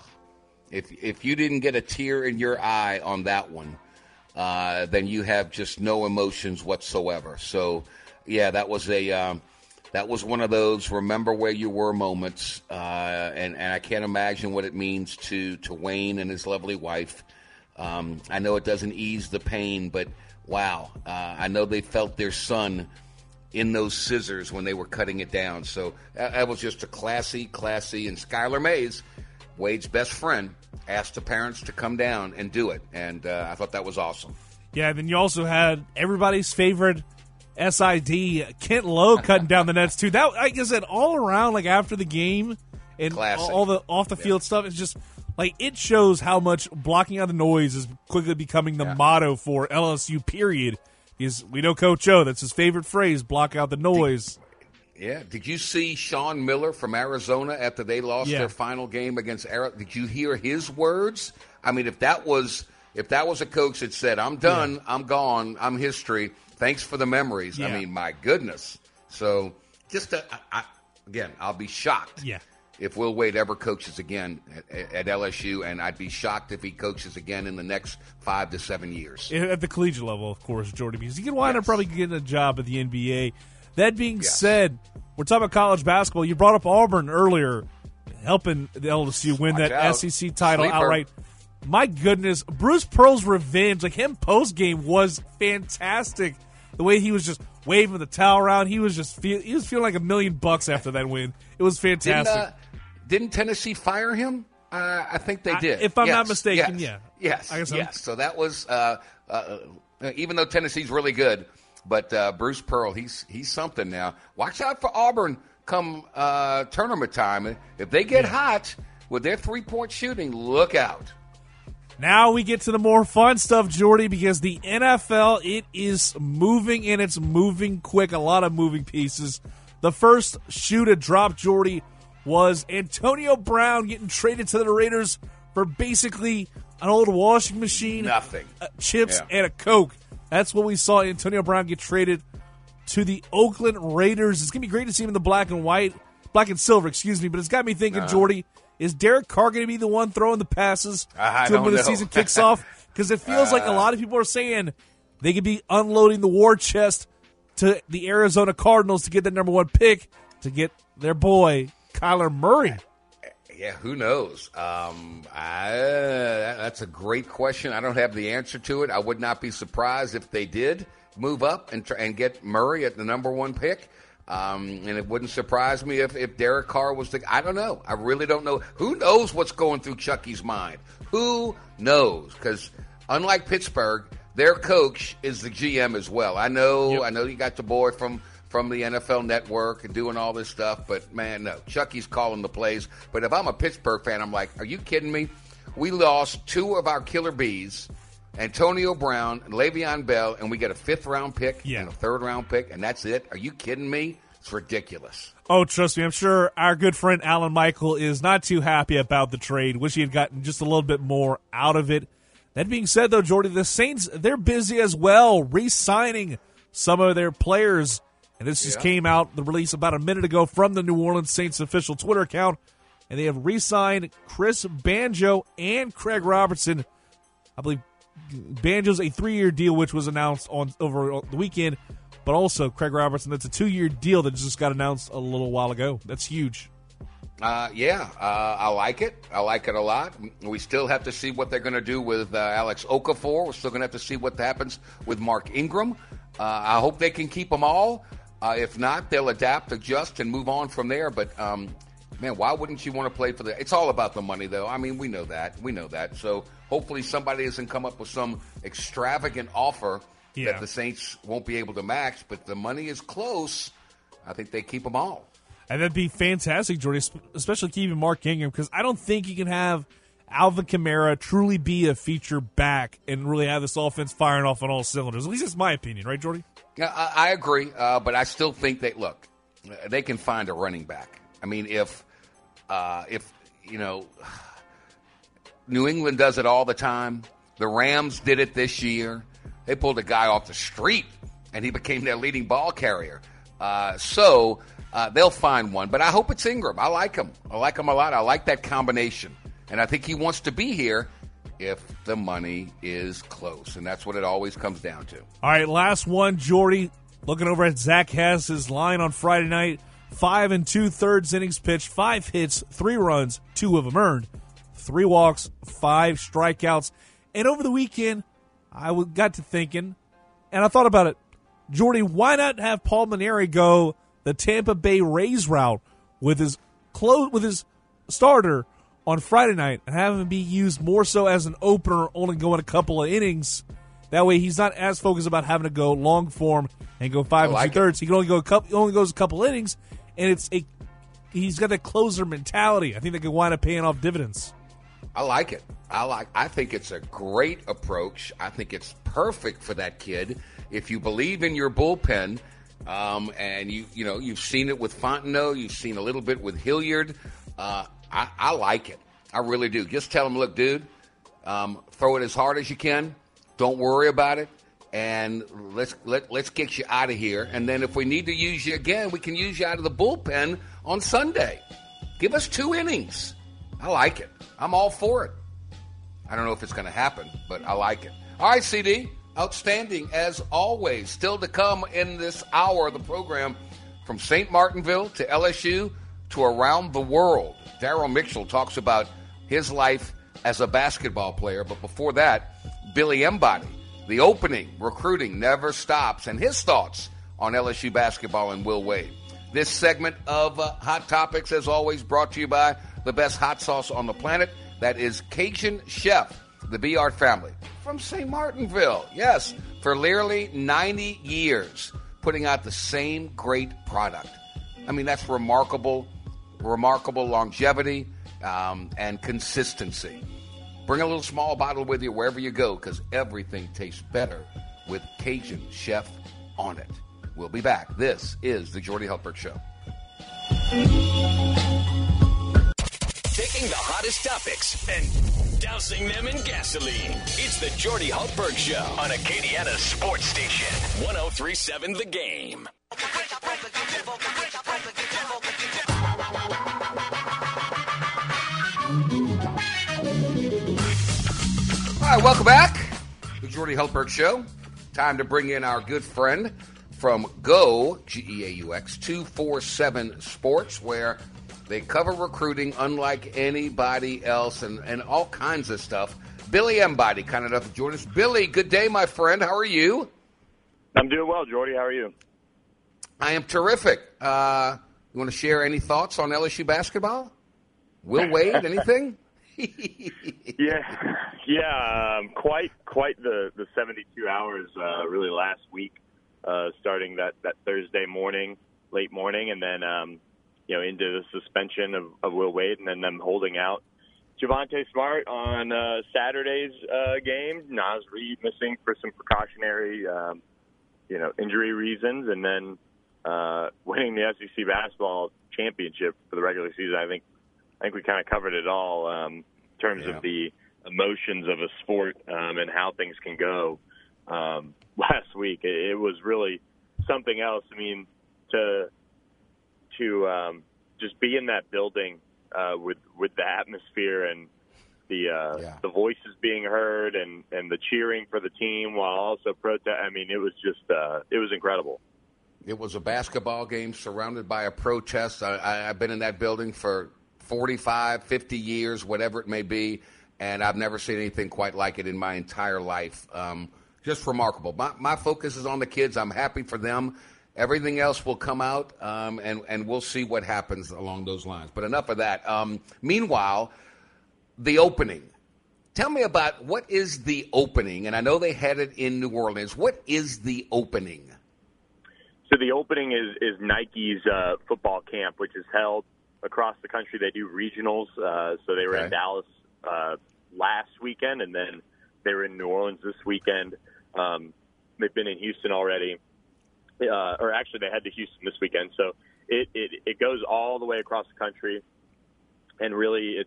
If you didn't get a tear in your eye on that one, then you have just no emotions whatsoever. So, yeah, that was one of those remember where you were moments, and I can't imagine what it means to Wayne and his lovely wife. I know it doesn't ease the pain, but wow, I know they felt their son in those scissors when they were cutting it down. So that was just a classy, and Skylar Mays, Wade's best friend, asked the parents to come down and do it, and I thought that was awesome. Yeah, then you also had everybody's favorite SID, Kent Lowe, cutting down the nets, too. That, like I said, all around, like after the game and all the off-the-field stuff, it's just, like, it shows how much blocking out the noise is quickly becoming the motto for LSU, period. Because we know Coach O, that's his favorite phrase, block out the noise. Did you see Sean Miller from Arizona after they lost their final game against Arizona? Did you hear his words? I mean, if that was a coach that said, I'm done, I'm gone, I'm history, thanks for the memories. I mean, my goodness. So, just, again, I'll be shocked if Will Wade ever coaches again at LSU, and I'd be shocked if he coaches again in the next 5 to 7 years. At the collegiate level, of course, Jordy, because he can wind up probably getting a job at the NBA. That being said, we're talking about college basketball. You brought up Auburn earlier, helping the LSU win that SEC title outright. My goodness, Bruce Pearl's revenge, like him post-game, was fantastic. The way he was just waving the towel around, he was feeling like $1 million after that win. It was fantastic. Didn't Tennessee fire him? I think they did. If I'm not mistaken, Yes. So that was even though Tennessee's really good, but Bruce Pearl, he's something now. Watch out for Auburn come tournament time. If they get hot with their three-point shooting, look out. Now we get to the more fun stuff, Jordy, because the NFL, it is moving, and it's moving quick. A lot of moving pieces. The first shoe to drop, Jordy, was Antonio Brown getting traded to the Raiders for basically an old washing machine, nothing, chips, and a Coke. That's what we saw Antonio Brown get traded to the Oakland Raiders. It's going to be great to see him in the black and silver, but it's got me thinking, Jordy, is Derek Carr going to be the one throwing the passes to him when the season kicks off? Because it feels like a lot of people are saying they could be unloading the war chest to the Arizona Cardinals to get the number 1 pick to get their boy, Kyler Murray. Yeah, who knows? That's a great question. I don't have the answer to it. I would not be surprised if they did move up and get Murray at the number 1 pick. And it wouldn't surprise me if Derek Carr was I don't know. I really don't know. Who knows what's going through Chucky's mind? Who knows? Because unlike Pittsburgh, their coach is the GM as well. I know you got the boy from the NFL Network and doing all this stuff, but, man, no. Chucky's calling the plays. But if I'm a Pittsburgh fan, I'm like, are you kidding me? We lost 2 of our killer bees, Antonio Brown and Le'Veon Bell, and we get a 5th-round pick and a 3rd-round pick, and that's it? Are you kidding me? It's ridiculous. Oh, trust me, I'm sure our good friend Alan Michael is not too happy about the trade. Wish he had gotten just a little bit more out of it. That being said, though, Jordy, the Saints, they're busy as well, re-signing some of their players. And this just came out, the release about a minute ago from the New Orleans Saints official Twitter account. And they have re-signed Chris Banjo and Craig Robertson. I believe Banjo's a 3-year deal, which was announced over the weekend. But also Craig Robertson, that's a 2-year deal that just got announced a little while ago. That's huge. I like it. I like it a lot. We still have to see what they're going to do with Alex Okafor. We're still going to have to see what happens with Mark Ingram. I hope they can keep them all. If not, they'll adapt, adjust, and move on from there. But, man, why wouldn't you want to play for the – it's all about the money, though. I mean, we know that. We know that. So hopefully somebody doesn't come up with some extravagant offer that the Saints won't be able to match. But the money is close. I think they keep them all. And that'd be fantastic, Jordy, especially keeping Mark Ingram, because I don't think you can have Alvin Kamara truly be a feature back and really have this offense firing off on all cylinders. At least it's my opinion, right, Jordy? Yeah, I agree, but I still think they can find a running back. I mean, if New England does it all the time, the Rams did it this year. They pulled a guy off the street, and he became their leading ball carrier. They'll find one, but I hope it's Ingram. I like him. I like him a lot. I like that combination, and I think he wants to be here if the money is close, and that's what it always comes down to. All right, last one, Jordy. Looking over at Zach Hess's line on Friday night, 5 2/3 innings pitched, 5 hits, 3 runs, 2 of them earned, 3 walks, 5 strikeouts. And over the weekend, I got to thinking, and I thought about it, Jordy, why not have Paul Mainieri go the Tampa Bay Rays route with his starter on Friday night and have him be used more so as an opener, only going a couple of innings. That way, he's not as focused about having to go long form and go 5 2/3. He can only only goes a couple innings, and he's got that closer mentality. I think they could wind up paying off dividends. I like it. I think it's a great approach. I think it's perfect for that kid. If you believe in your bullpen. And you've seen it with Fontenot. You've seen a little bit with Hilliard. I like it. I really do. Just tell him, look, dude, throw it as hard as you can. Don't worry about it. And let's get you out of here. And then if we need to use you again, we can use you out of the bullpen on Sunday. Give us 2 innings. I like it. I'm all for it. I don't know if it's going to happen, but I like it. All right, CD. Outstanding, as always. Still to come in this hour of the program, from St. Martinville to LSU to around the world. Daryl Mitchell talks about his life as a basketball player. But before that, Billy Embody, the opening, recruiting never stops, and his thoughts on LSU basketball and Will Wade. This segment of Hot Topics, as always, brought to you by the best hot sauce on the planet. That is Cajun Chef, the Beard family from St. Martinville. Yes, for nearly 90 years, putting out the same great product. I mean, that's remarkable longevity and consistency. Bring a little small bottle with you wherever you go, because everything tastes better with Cajun Chef on it. We'll be back. This is the Jordy Hultberg Show. Taking the hottest topics and dousing them in gasoline. It's the Jordy Hultberg Show on Acadiana Sports Station, 103.7 The Game. All right, welcome back. The Jordy Hultberg Show. Time to bring in our good friend from GEAUX, G-E-A-U-X, 247 Sports, where they cover recruiting unlike anybody else and all kinds of stuff. Billy Embody, kind enough to join us. Billy, good day, my friend. How are you? I'm doing well, Jordy. How are you? I am terrific. You want to share any thoughts on LSU basketball? Will Wade, anything? Quite the 72 hours really last week, starting that Thursday morning, late morning, and then into the suspension of Will Wade, and then them holding out Javonte Smart on Saturday's game. Naz Reid missing for some precautionary, injury reasons, and then winning the SEC basketball championship for the regular season. I think we kind of covered it all in terms of the emotions of a sport and how things can go. Last week, it was really something else. I mean, to just be in that building with the atmosphere and the voices being heard and the cheering for the team while also protest. I mean, it was just it was incredible. It was a basketball game surrounded by a protest. I've been in that building for 45, 50 years, whatever it may be, and I've never seen anything quite like it in my entire life. Just remarkable. My focus is on the kids. I'm happy for them. Everything else will come out, and we'll see what happens along those lines. But enough of that. Meanwhile, the opening. Tell me about what is the opening, and I know they had it in New Orleans. What is the opening? So the opening is Nike's football camp, which is held across the country. They do regionals. So they were in Dallas last weekend, and then they were in New Orleans this weekend. They've been in Houston already. Or actually, they head to Houston this weekend. So it goes all the way across the country, and really it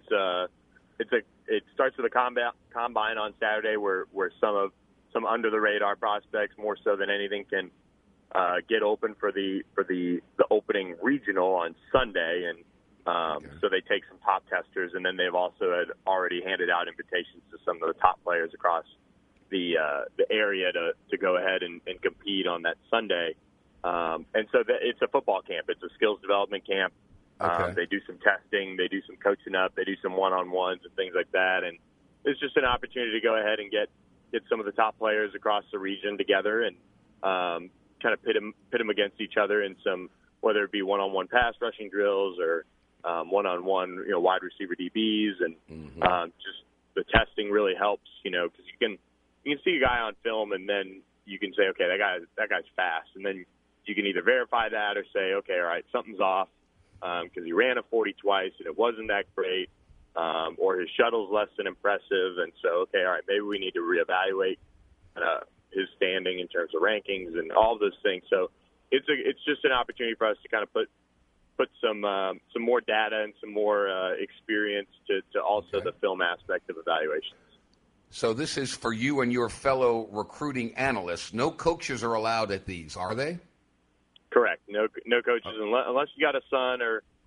starts with a combine on Saturday, where some under the radar prospects more so than anything can get open for the opening regional on Sunday, and so they take some top testers, and then they've also had already handed out invitations to some of the top players across the area to go ahead and compete on that Sunday. And so it's a football camp. It's a skills development camp. They do some testing. They do some coaching up. They do some one-on-ones and things like that. And it's just an opportunity to go ahead and get some of the top players across the region together and kind of pit them against each other in some, whether it be one-on-one pass rushing drills or one-on-one, wide receiver DBs. And just the testing really helps, because you can see a guy on film and then you can say, okay, that guy's fast. And then you can either verify that or say, okay, all right, something's off because he ran a 40 twice and it wasn't that great, or his shuttle's less than impressive. And so, okay, all right, maybe we need to reevaluate his standing in terms of rankings and all of those things. So it's just an opportunity for us to kind of put some more data and some more experience to also the film aspect of evaluations. So this is for you and your fellow recruiting analysts. No coaches are allowed at these, are they? Correct. No coaches unless you got a son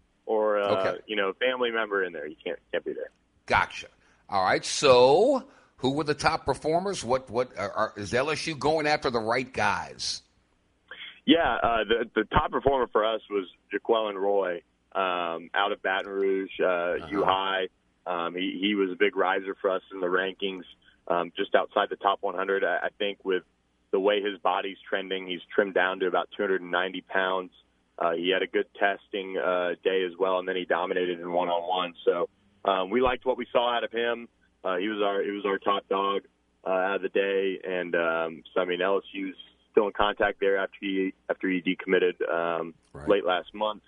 or family member in there. You can't be there. Gotcha. All right. So who were the top performers? What is LSU going after the right guys? Yeah, the top performer for us was Jaquelin Roy out of Baton Rouge, U-High. He was a big riser for us in the rankings, just outside the top 100. I think with the way his body's trending, he's trimmed down to about 290 pounds. He had a good testing day as well, and then he dominated in one-on-one. So we liked what we saw out of him. He was our top dog out of the day, and so I mean LSU's still in contact there after he decommitted late last month,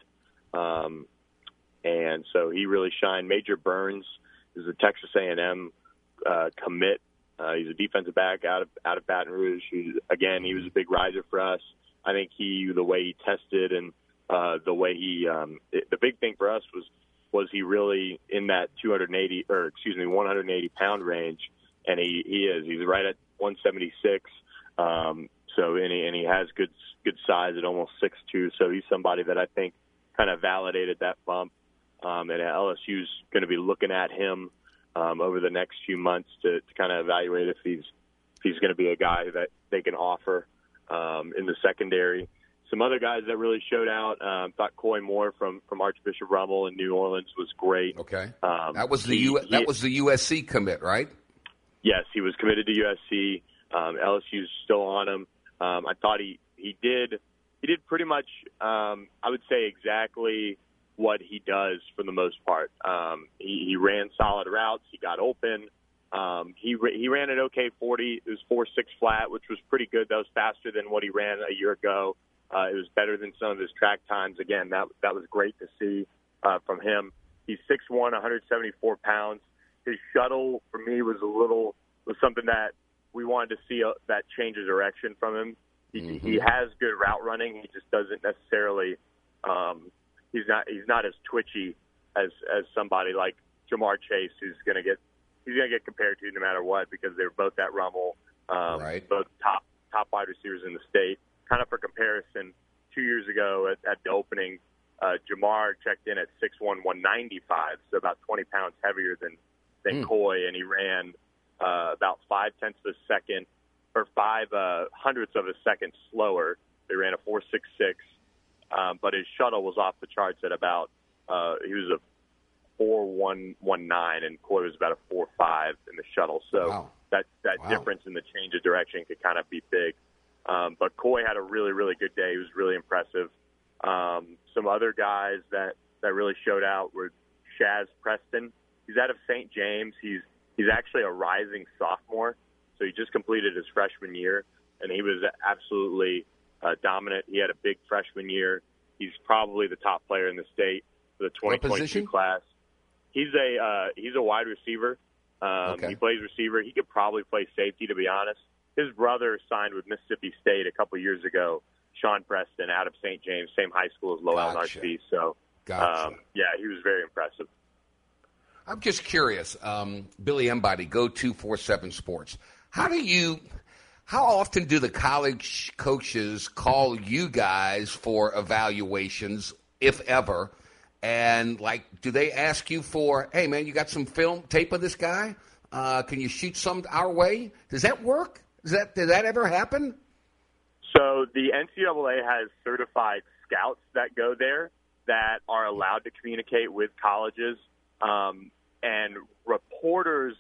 and so he really shined. Major Burns is a Texas A&M commit. He's a defensive back out of Baton Rouge. He was a big riser for us. I think the way he tested and the way the big thing for us was he really in that 180 pound range, and he's right at 176. So he has good size at almost 6'2". So he's somebody that I think kind of validated that bump, and LSU's going to be looking at him over the next few months to kind of evaluate if he's going to be a guy that they can offer in the secondary. Some other guys that really showed out, thought Coy Moore from Archbishop Rummel in New Orleans was great. Okay, that was the USC commit, right? Yes, he was committed to USC. LSU's still on him. I thought he did pretty much, I would say exactly what he does for the most part. He ran solid routes. He got open. He ran an okay 40. It was 4.6 flat, which was pretty good. That was faster than what he ran a year ago. It was better than some of his track times. Again, that was great to see from him. He's 6'1", 174 pounds. His shuttle for me was something that we wanted to see that change of direction from him. He has good route running. He just doesn't necessarily. He's not as twitchy as somebody like Jamar Chase, who's going to get compared to no matter what, because they're both at Rummel, both top wide receivers in the state. Kind of for comparison, 2 years ago at the opening, Jamar checked in at 6'1", 195, so about 20 pounds heavier than Coy, and he ran about 0.5 of a second, or 0.05 of a second slower. They ran a 4.66, but his shuttle was off the charts at about he was a 4.119, and Coy was about a 4.5 in the shuttle. So that difference in the change of direction could kind of be big. But Coy had a really, really good day. He was really impressive. Some other guys that really showed out were Shaz Preston. He's out of St. James. He's actually a rising sophomore, so he just completed his freshman year, and he was absolutely dominant. He had a big freshman year. He's probably the top player in the state for the 2022 class. He's a wide receiver. He plays receiver. He could probably play safety, to be honest. His brother signed with Mississippi State a couple years ago, Sean Preston, out of St. James, same high school as Lowell Narcisse. So, he was very impressive. I'm just curious, Billy Embody, Go 247 Sports. How often do the college coaches call you guys for evaluations, if ever? And, do they ask you for, hey, man, you got some film tape of this guy? Can you shoot some our way? Does that work? Did that ever happen? So the NCAA has certified scouts that go there that are allowed to communicate with colleges. And reporters,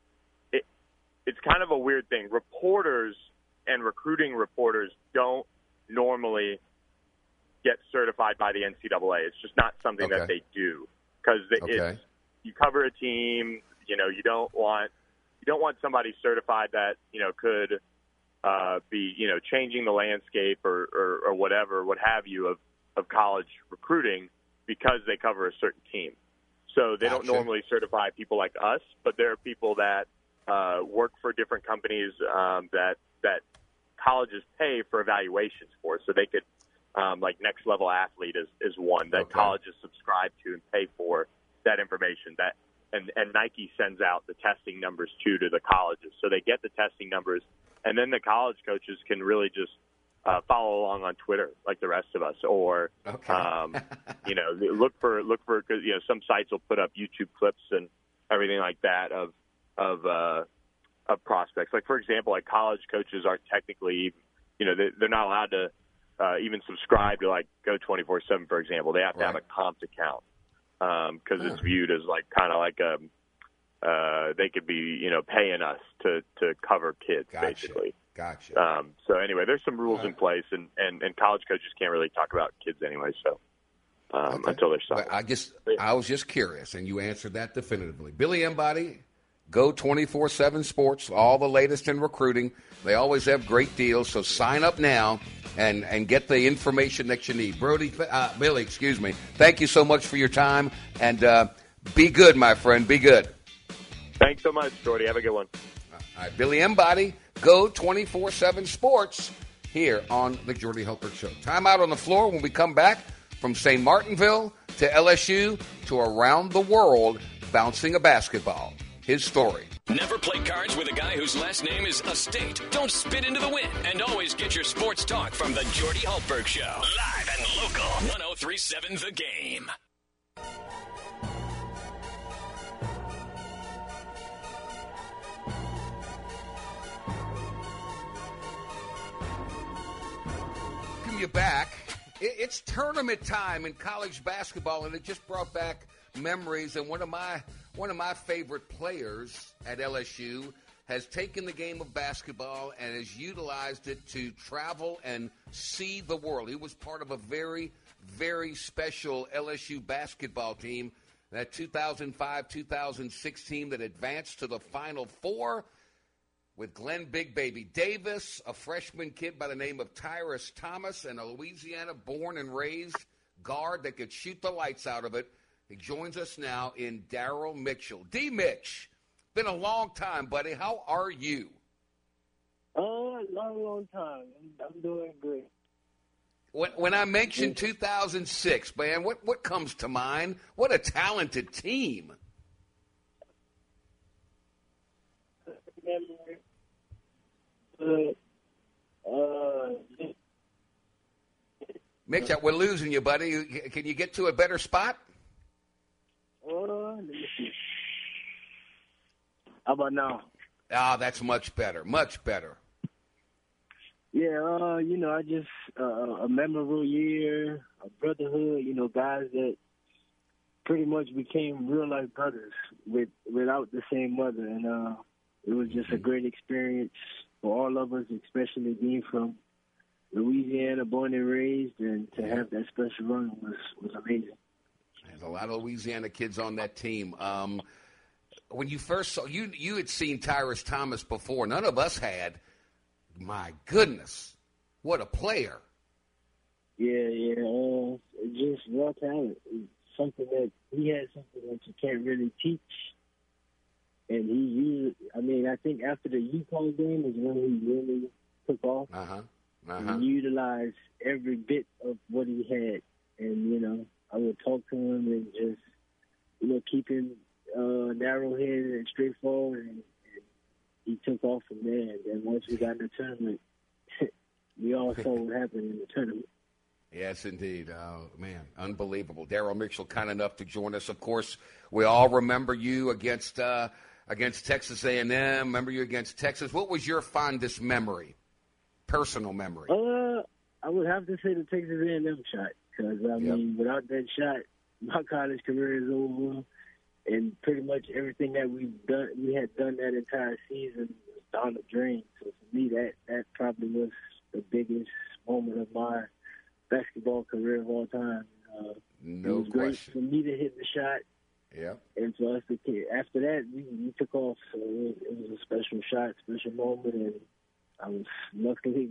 it's kind of a weird thing. Reporters and recruiting reporters don't normally get certified by the NCAA. It's just not something that they do because you cover a team. You don't want somebody certified that could be changing the landscape or whatever, what have you, of college recruiting because they cover a certain team. So they don't normally certify people like us, but there are people that work for different companies that colleges pay for evaluations for. So they could, like Next Level Athlete is one that colleges subscribe to and pay for that information. And Nike sends out the testing numbers to the colleges. So they get the testing numbers, and then the college coaches can really just follow along on Twitter like the rest of us, or look for because some sites will put up YouTube clips and everything like that of prospects. Like for example, like college coaches aren't technically, they're not allowed to even subscribe to like Go 24/7, for example. They have to have a comp account because it's viewed as like kind of like they could be paying us to cover kids basically. Gotcha. So anyway, there's some rules in place, and college coaches can't really talk about kids anyway. So until they're signed. I was just curious, and you answered that definitively. Billy Embody, Go 24/7 Sports, all the latest in recruiting. They always have great deals, so sign up now and get the information that you need. Billy, excuse me. Thank you so much for your time, and be good, my friend. Be good. Thanks so much, Jordy. Have a good one. All right, Billy Embody, Go 24/7 Sports, here on the Jordy Hultberg Show. Time out on the floor when we come back from St. Martinville to LSU to around the world bouncing a basketball. His story. Never play cards with a guy whose last name is Estate. Don't spit into the wind. And always get your sports talk from the Jordy Hultberg Show. Live and local. 103.7 The Game. Welcome you back. It's tournament time in college basketball, and it just brought back memories. And one of my favorite players at LSU has taken the game of basketball and has utilized it to travel and see the world. He was part of a very, very special LSU basketball team, that 2005-2006 team that advanced to the Final Four with Glenn Big Baby Davis, a freshman kid by the name of Tyrus Thomas, and a Louisiana born and raised guard that could shoot the lights out of it. He joins us now in Daryl Mitchell. D-Mitch, been a long time, buddy. How are you? Long time. I'm doing great. When I mention 2006, man, what comes to mind? What a talented team. Mitch, we're losing you, buddy. Can you get to a better spot? Let me see. How about now? Ah, that's much better. Much better. Yeah, I just a memorable year, a brotherhood. Guys that pretty much became real life brothers without the same mother, and it was just a great experience for all of us, especially being from Louisiana, born and raised, and to have that special run was amazing. There's a lot of Louisiana kids on that team. When you first saw, you had seen Tyrus Thomas before. None of us had. My goodness, what a player! Yeah, just raw talent. Something that he had, something that you can't really teach. And he used. I think after the Utah game is when he really took off. He utilized every bit of what he had, and I would talk to him and just keep him narrow-headed and straightforward, and he took off from there. And once we got in the tournament, we all saw what happened in the tournament. Yes, indeed. Oh, man, unbelievable. Daryl Mitchell, kind enough to join us. Of course, we all remember you against Texas A&M. Remember you against Texas. What was your fondest memory, personal memory? I would have to say the Texas A&M shot, because, without that shot, my college career is over. And pretty much everything that we had done that entire season was down the drain. So for me, that probably was the biggest moment of my basketball career of all time. No it was question. Great for me to hit the shot. Yeah. And for us to after that, we took off. So it was a special shot, special moment, and I was luckily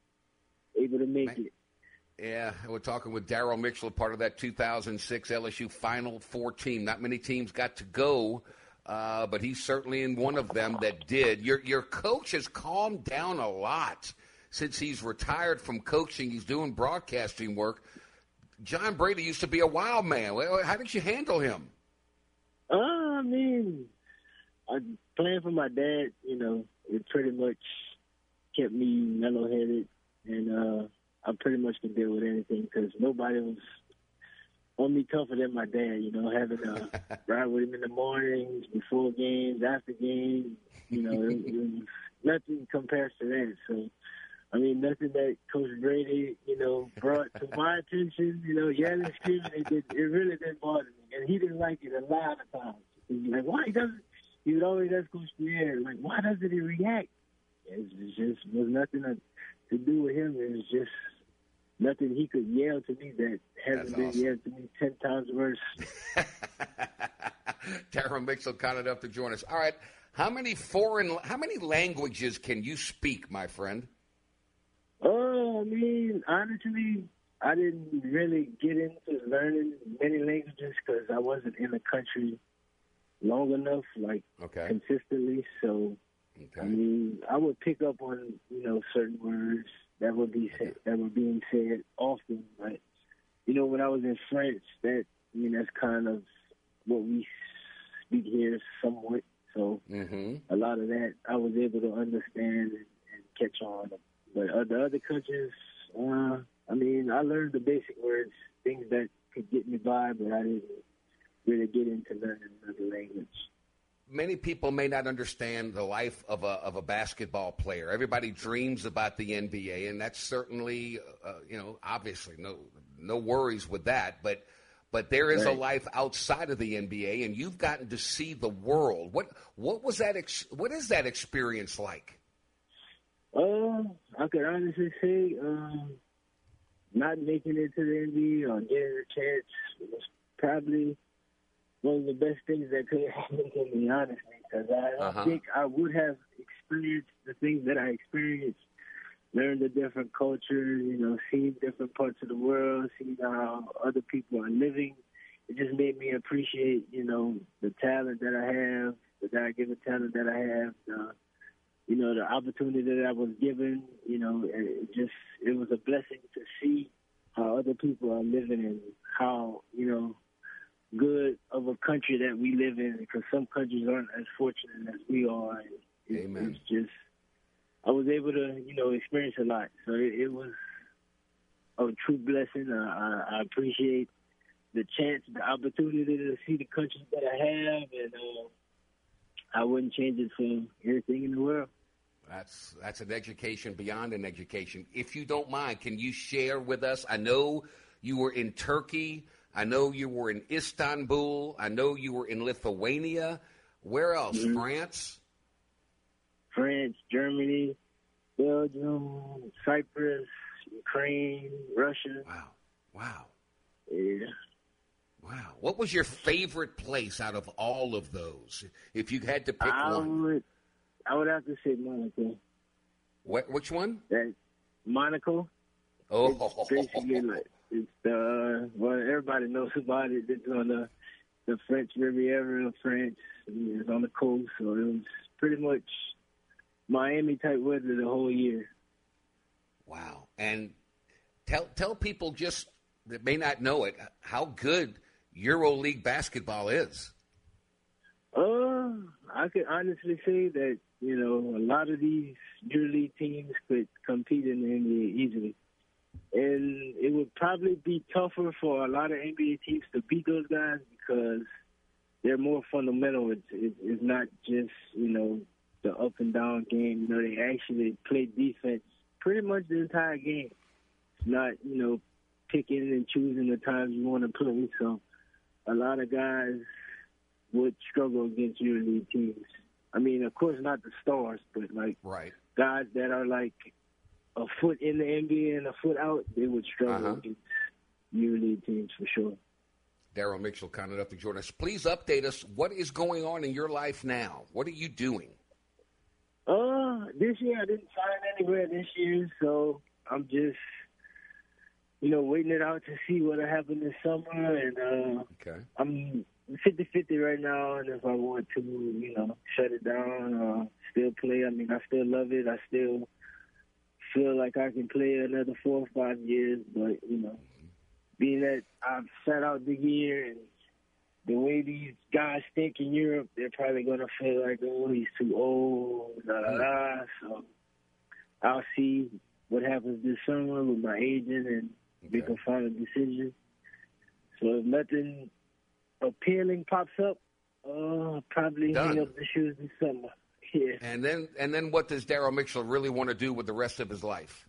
able to make it. Yeah, we're talking with Daryl Mitchell, part of that 2006 LSU Final Four team. Not many teams got to go, but he's certainly in one of them that did. Your coach has calmed down a lot since he's retired from coaching. He's doing broadcasting work. John Brady used to be a wild man. How did you handle him? Playing for my dad, it pretty much kept me mellow-headed, and I pretty much can deal with anything because nobody was on me tougher than my dad, having to ride with him in the mornings, before games, after games. It was nothing compares to that. So, nothing that Coach Brady, brought to my attention, yelling, screaming, it really didn't bother me. And he didn't like it a lot of times. He'd be like, why he doesn't, he would always ask Coach Pierre, like, why doesn't he react? It was nothing to do with him. It was just nothing he could yell to me that hasn't been yelled to me 10 times worse. Daryl Mitchell, kind enough to join us. All right, how many languages can you speak, my friend? Honestly, I didn't really get into learning many languages because I wasn't in the country long enough, consistently. So, I would pick up on, certain words that were being said often. But, when I was in French, that's kind of what we speak here somewhat. So a lot of that I was able to understand and catch on. But the other countries, I learned the basic words, things that could get me by, but I didn't really get into learning another language. Many people may not understand the life of a basketball player. Everybody dreams about the NBA, and that's certainly, obviously no worries with that. But there is a life outside of the NBA, and you've gotten to see the world. What was that? What is that experience like? I could honestly say, not making it to the NBA or getting a chance was probably one of the best things that could happen to me, honestly, because I don't think I would have experienced the things that I experienced, learned the different cultures, seeing different parts of the world, seeing how other people are living. It just made me appreciate, the talent that I have, the God-given talent that I have, the opportunity that I was given. It was a blessing to see how other people are living and how, good of a country that we live in, because some countries aren't as fortunate as we are. Amen. It's just, I was able to, experience a lot. So it was a true blessing. I appreciate the chance, the opportunity to see the country that I have, and I wouldn't change it for everything in the world. That's an education beyond an education. If you don't mind, can you share with us? I know you were in Turkey. I know you were in Istanbul. I know you were in Lithuania. Where else? Mm-hmm. France, Germany, Belgium, Cyprus, Ukraine, Russia. Wow. Yeah. Wow. What was your favorite place out of all of those? If you had to pick one. I would have to say Monaco. Which one? Monaco. Oh. It's basically well, everybody knows about it. It's on the French Riviera of France. It's on the coast, so it was pretty much Miami-type weather the whole year. Wow. And tell people just that may not know it, how good EuroLeague basketball is. I could honestly say that, a lot of these EuroLeague teams could compete in the NBA easily. And it would probably be tougher for a lot of NBA teams to beat those guys because they're more fundamental. It's not just, the up and down game. They actually play defense pretty much the entire game. It's not, picking and choosing the times you want to play. So a lot of guys would struggle against EuroLeague teams. I mean, of course, not the stars, but guys that are like a foot in the NBA and a foot out, they would struggle against EuroLeague teams for sure. Daryl Mitchell, kind enough to join us. Please update us. What is going on in your life now? What are you doing? This year I didn't sign anywhere this year, so I'm just, waiting it out to see what'll happen this summer. And I'm 50-50 right now, and if I want to, shut it down or still play, I mean, I still love it. I still feel like I can play another 4 or 5 years, but, being that I've sat out the year and the way these guys think in Europe, they're probably going to feel like, oh, he's too old, So I'll see what happens this summer with my agent and make a final decision. So if nothing appealing pops up, probably hang up the shoes this summer. Yeah. And then what does Daryl Mitchell really want to do with the rest of his life?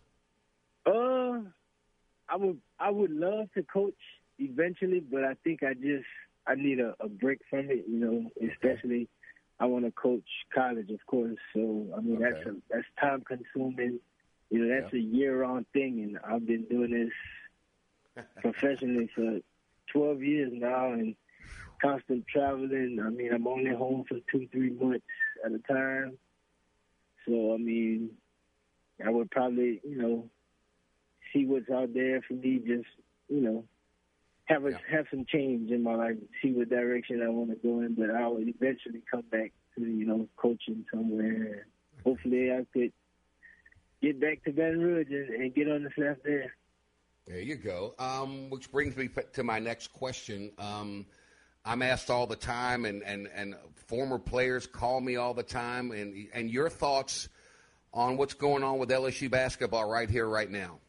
I would love to coach eventually, but I think I need a break from it, especially I want to coach college, of course. So, I mean, that's time consuming. That's a year-round thing, and I've been doing this professionally for 12 years now and constant traveling. I mean, I'm only home for 2-3 months at a time. So, I mean, I would probably, see what's out there for me, just, have some change in my life, see what direction I want to go in, but I will eventually come back to, coaching somewhere. Hopefully I could get back to Baton Rouge and get on the staff there. There you go. Which brings me to my next question. I'm asked all the time, and former players call me all the time, and your thoughts on what's going on with LSU basketball right here, right now.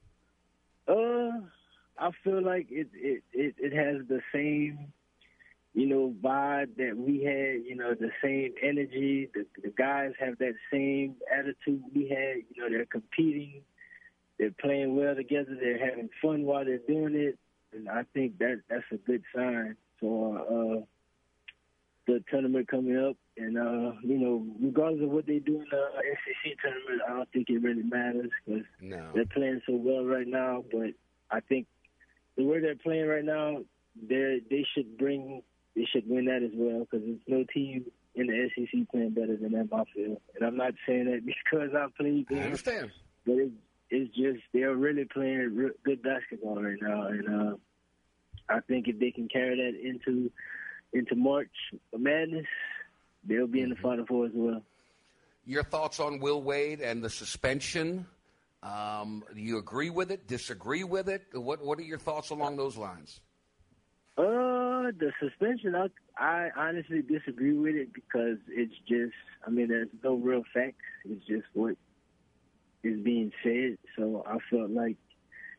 I feel like it has the same, vibe that we had, the same energy. The guys have that same attitude we had. They're competing. They're playing well together. They're having fun while they're doing it. And I think that's a good sign for the tournament coming up. And, regardless of what they do in the SEC tournament, I don't think it really matters because they're playing so well right now. But I think the way they're playing right now, they should win that as well because there's no team in the SEC playing better than them, I feel. And I'm not saying that because I played them. I understand. But it's just they're really playing good basketball right now. And I think if they can carry that into March Madness, they'll be in the Final Four as well. Your thoughts on Will Wade and the suspension? Do you agree with it? Disagree with it? What are your thoughts along those lines? The suspension, I honestly disagree with it because it's just, there's no real facts. It's just what is being said. So I felt like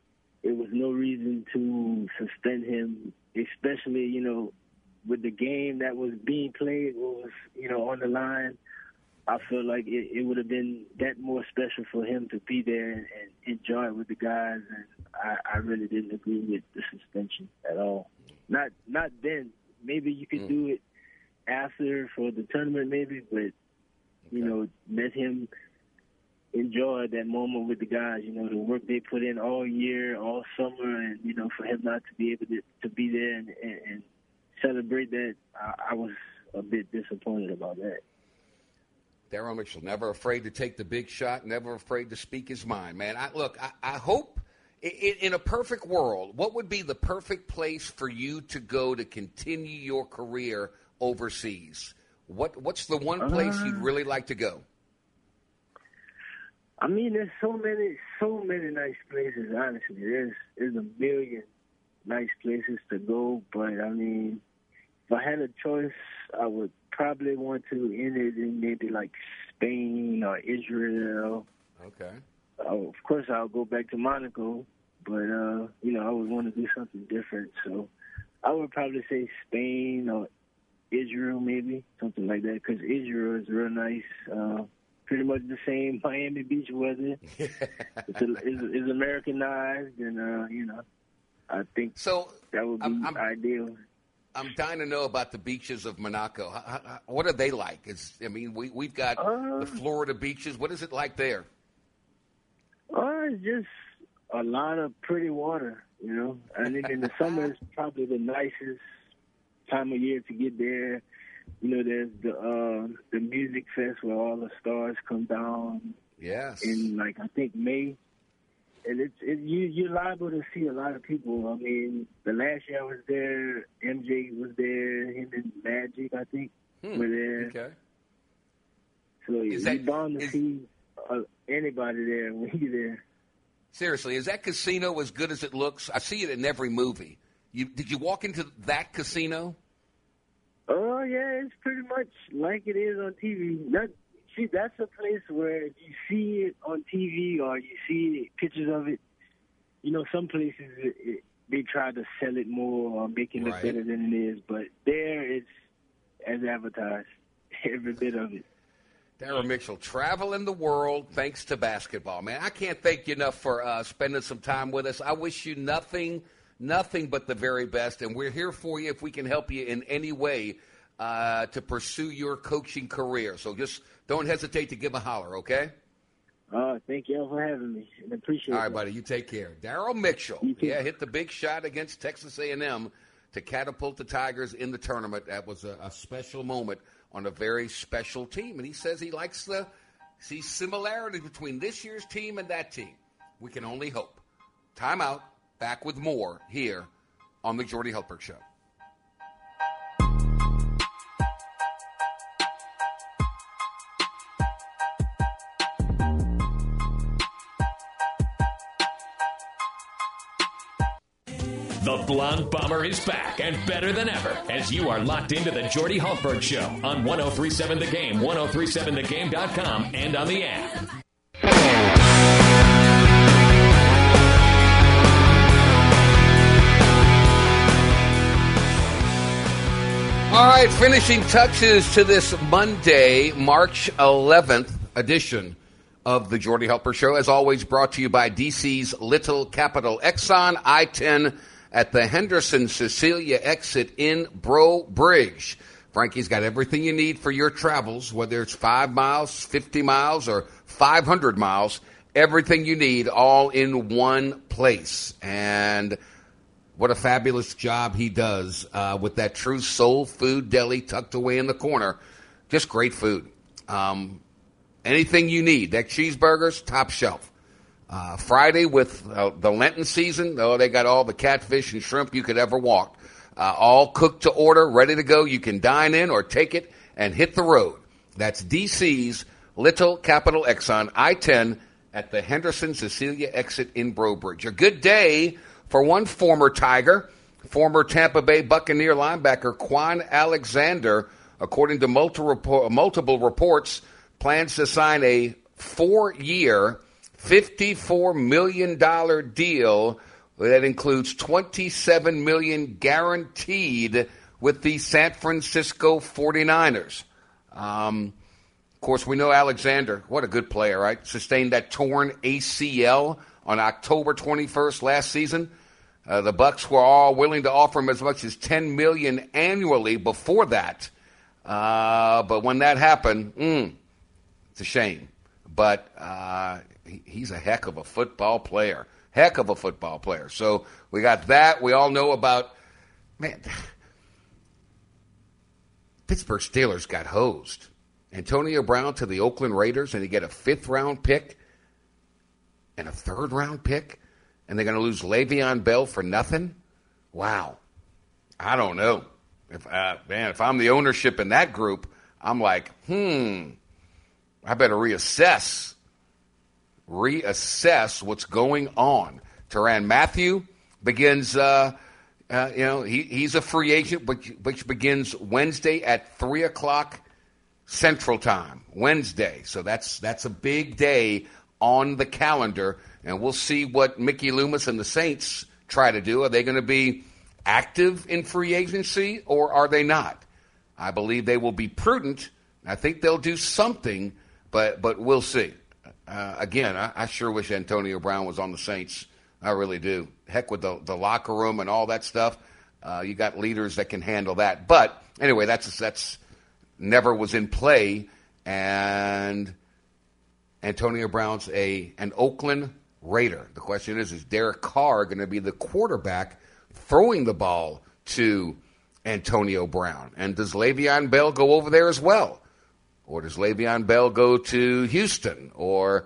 it was no reason to suspend him, especially, you know, with the game that was being played, what was, you know, on the line. I feel like it would have been that more special for him to be there and enjoy it with the guys. And I really didn't agree with the suspension at all. Not then. Maybe you could do it after for the tournament, maybe, but, you know, let him enjoy that moment with the guys, you know, the work they put in all year, all summer, and, you know, for him not to be able to be there and celebrate that, I was a bit disappointed about that. Daryl Mitchell, never afraid to take the big shot, never afraid to speak his mind, man. I hope in a perfect world, what would be the perfect place for you to go to continue your career overseas? What's the one place you'd really like to go? I mean, there's so many nice places, honestly. There's a million nice places to go, but, I mean, if I had a choice, I would probably want to end it in maybe like Spain or Israel. Okay. Of course, I'll go back to Monaco, but, you know, I would want to do something different. So I would probably say Spain or Israel maybe, something like that, because Israel is real nice. Pretty much the same Miami Beach weather. It's Americanized, and, you know, I think that would be ideal. I'm dying to know about the beaches of Monaco. What are they like? We've got the Florida beaches. What is it like there? It's just a lot of pretty water, you know. And in the summer, it's probably the nicest time of year to get there. You know, there's the music fest where all the stars come down. Yes. In, like, I think May. And you're liable to see a lot of people. I mean, the last year I was there, MJ was there, him and Magic, I think, were there. Okay. So you're bound to see anybody there when you're there. Seriously, is that casino as good as it looks? I see it in every movie. Did you walk into that casino? Oh, yeah, it's pretty much like it is on TV. That's a place where if you see it on TV or you see pictures of it, you know, some places they try to sell it more or make it look better than it is. But there it's as advertised, every bit of it. Daryl Mitchell, traveling the world thanks to basketball. Man, I can't thank you enough for spending some time with us. I wish you nothing but the very best, and we're here for you if we can help you in any way to pursue your coaching career. So just don't hesitate to give a holler, okay? Thank you all for having me. I appreciate it. All right, buddy, you take care. Daryl Mitchell, hit the big shot against Texas A&M to catapult the Tigers in the tournament. That was a special moment on a very special team. And he says he likes to see similarities between this year's team and that team. We can only hope. Time out. Back with more here on the Jordy Hultberg Show. The Blonde Bomber is back and better than ever as you are locked into the Jordy Hultberg Show on 103.7 The Game, 103.7thegame.com, and on the app. All right, finishing touches to this Monday, March 11th edition of the Jordy Hultberg Show. As always, brought to you by DC's Little Capital Exxon, I-10 at the Henderson-Cecilia exit in Breaux Bridge. Frankie's got everything you need for your travels, whether it's 5 miles, 50 miles, or 500 miles. Everything you need all in one place. And what a fabulous job he does with that true soul food deli tucked away in the corner. Just great food. Anything you need. That cheeseburgers, top shelf. Friday with the Lenten season, they got all the catfish and shrimp you could ever want. All cooked to order, ready to go. You can dine in or take it and hit the road. That's DC's Little Capital Exxon, I-10 at the Henderson-Cecilia exit in Breaux Bridge. A good day for one former Tiger, former Tampa Bay Buccaneer linebacker Quan Alexander, according to multiple reports, plans to sign a 4-year, $54 million deal That includes $27 million guaranteed with the San Francisco 49ers. Of course, we know Alexander, what a good player, right? Sustained that torn ACL on October 21st last season. The Bucs were all willing to offer him as much as $10 million annually before that. But when that happened, it's a shame. But he's a heck of a football player. Heck of a football player. So we got that. We all know about, man, Pittsburgh Steelers got hosed. Antonio Brown to the Oakland Raiders, and he get a 5th-round pick and a 3rd-round pick, and they're going to lose Le'Veon Bell for nothing? Wow. I don't know. If I'm the ownership in that group, I'm like, I better reassess what's going on. Tyrann Mathieu begins, he's a free agent, which begins Wednesday at 3 o'clock Central Time, Wednesday. So that's a big day on the calendar, and we'll see what Mickey Loomis and the Saints try to do. Are they going to be active in free agency, or are they not? I believe they will be prudent. I think they'll do something, but we'll see. Again, I sure wish Antonio Brown was on the Saints. I really do. Heck with the locker room and all that stuff. You got leaders that can handle that. But anyway, that's never was in play. And Antonio Brown's an Oakland Raider. The question is Derek Carr going to be the quarterback throwing the ball to Antonio Brown? And does Le'Veon Bell go over there as well? Or does Le'Veon Bell go to Houston or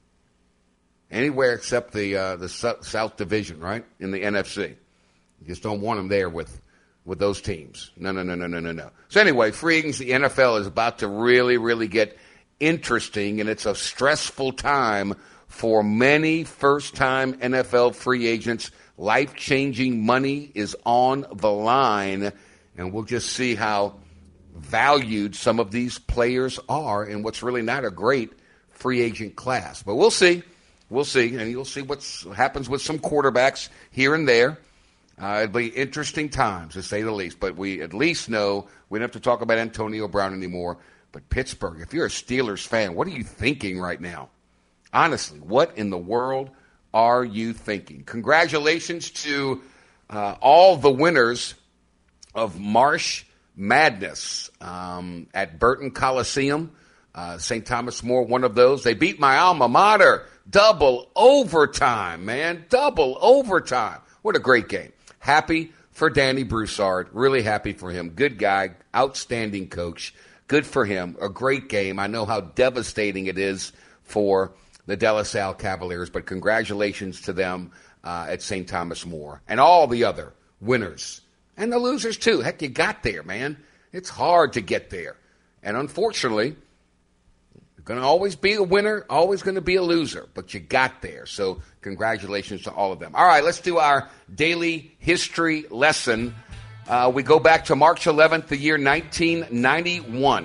anywhere except the South Division, right, in the NFC? You just don't want him there with those teams. No. So anyway, free agency, the NFL is about to really, really get interesting, and it's a stressful time for many first-time NFL free agents. Life-changing money is on the line, and we'll just see how valued some of these players are in what's really not a great free agent class. But we'll see. We'll see, and you'll see what happens with some quarterbacks here and there. It'll be interesting times, to say the least. But we at least know we don't have to talk about Antonio Brown anymore. But Pittsburgh, if you're a Steelers fan, what are you thinking right now? Honestly, what in the world are you thinking? Congratulations to all the winners of March Madness at Burton Coliseum. St. Thomas More, one of those. They beat my alma mater. Double overtime, man. Double overtime. What a great game. Happy for Danny Broussard. Really happy for him. Good guy. Outstanding coach. Good for him. A great game. I know how devastating it is for the De La Salle Cavaliers, but congratulations to them at St. Thomas More. And all the other winners. And the losers, too. Heck, you got there, man. It's hard to get there. And unfortunately, you're going to always be a winner, always going to be a loser, but you got there. So congratulations to all of them. All right, let's do our daily history lesson. We go back to March 11th, the year 1991.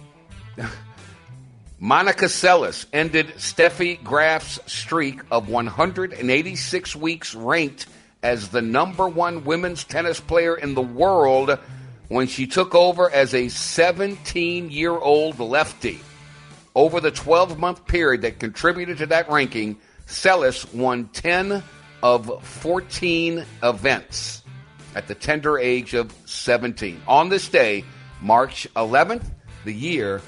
Monica Seles ended Steffi Graf's streak of 186 weeks ranked as the number one women's tennis player in the world when she took over as a 17-year-old lefty. Over the 12-month period that contributed to that ranking, Seles won 10 of 14 events at the tender age of 17. On this day, March 11th, the year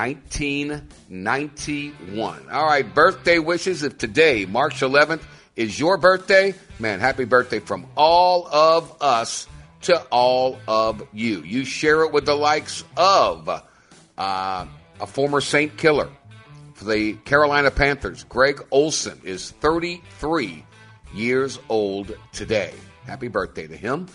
1991. All right, birthday wishes. If today, March 11th, is your birthday, man, happy birthday from all of us to all of you. You share it with the likes of a former Saint killer for the Carolina Panthers. Greg Olson is 33 years old today. Happy birthday to him.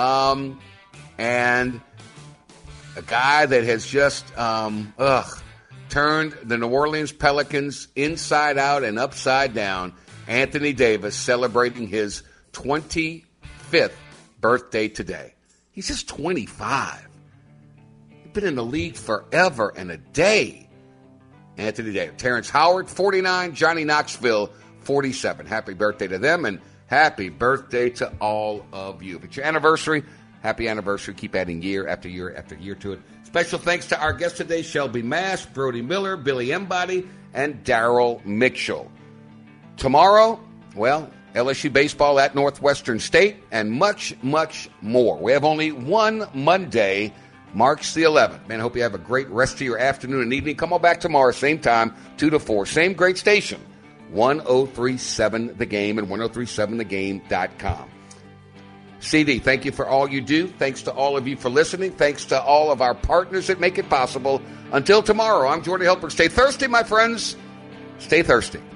And a guy that has just turned the New Orleans Pelicans inside out and upside down, Anthony Davis, celebrating his 25th birthday today. He's just 25. He's been in the league forever and a day. Anthony Davis. Terrence Howard, 49. Johnny Knoxville, 47. Happy birthday to them. And Happy birthday to all of you. If it's your anniversary, happy anniversary. Keep adding year after year after year to it. Special thanks to our guests today, Shelby Mash, Brody Miller, Billy Embody, and Daryl Mitchell. Tomorrow, well, LSU baseball at Northwestern State and much, much more. We have only one Monday, March the 11th. Man, I hope you have a great rest of your afternoon and evening. Come on back tomorrow, same time, 2 to 4. Same great station, 1037 The Game and 1037thegame.com. CD, thank you for all you do. Thanks to all of you for listening. Thanks to all of our partners that make it possible. Until tomorrow, I'm Jordan Hilbert. Stay thirsty, my friends. Stay thirsty.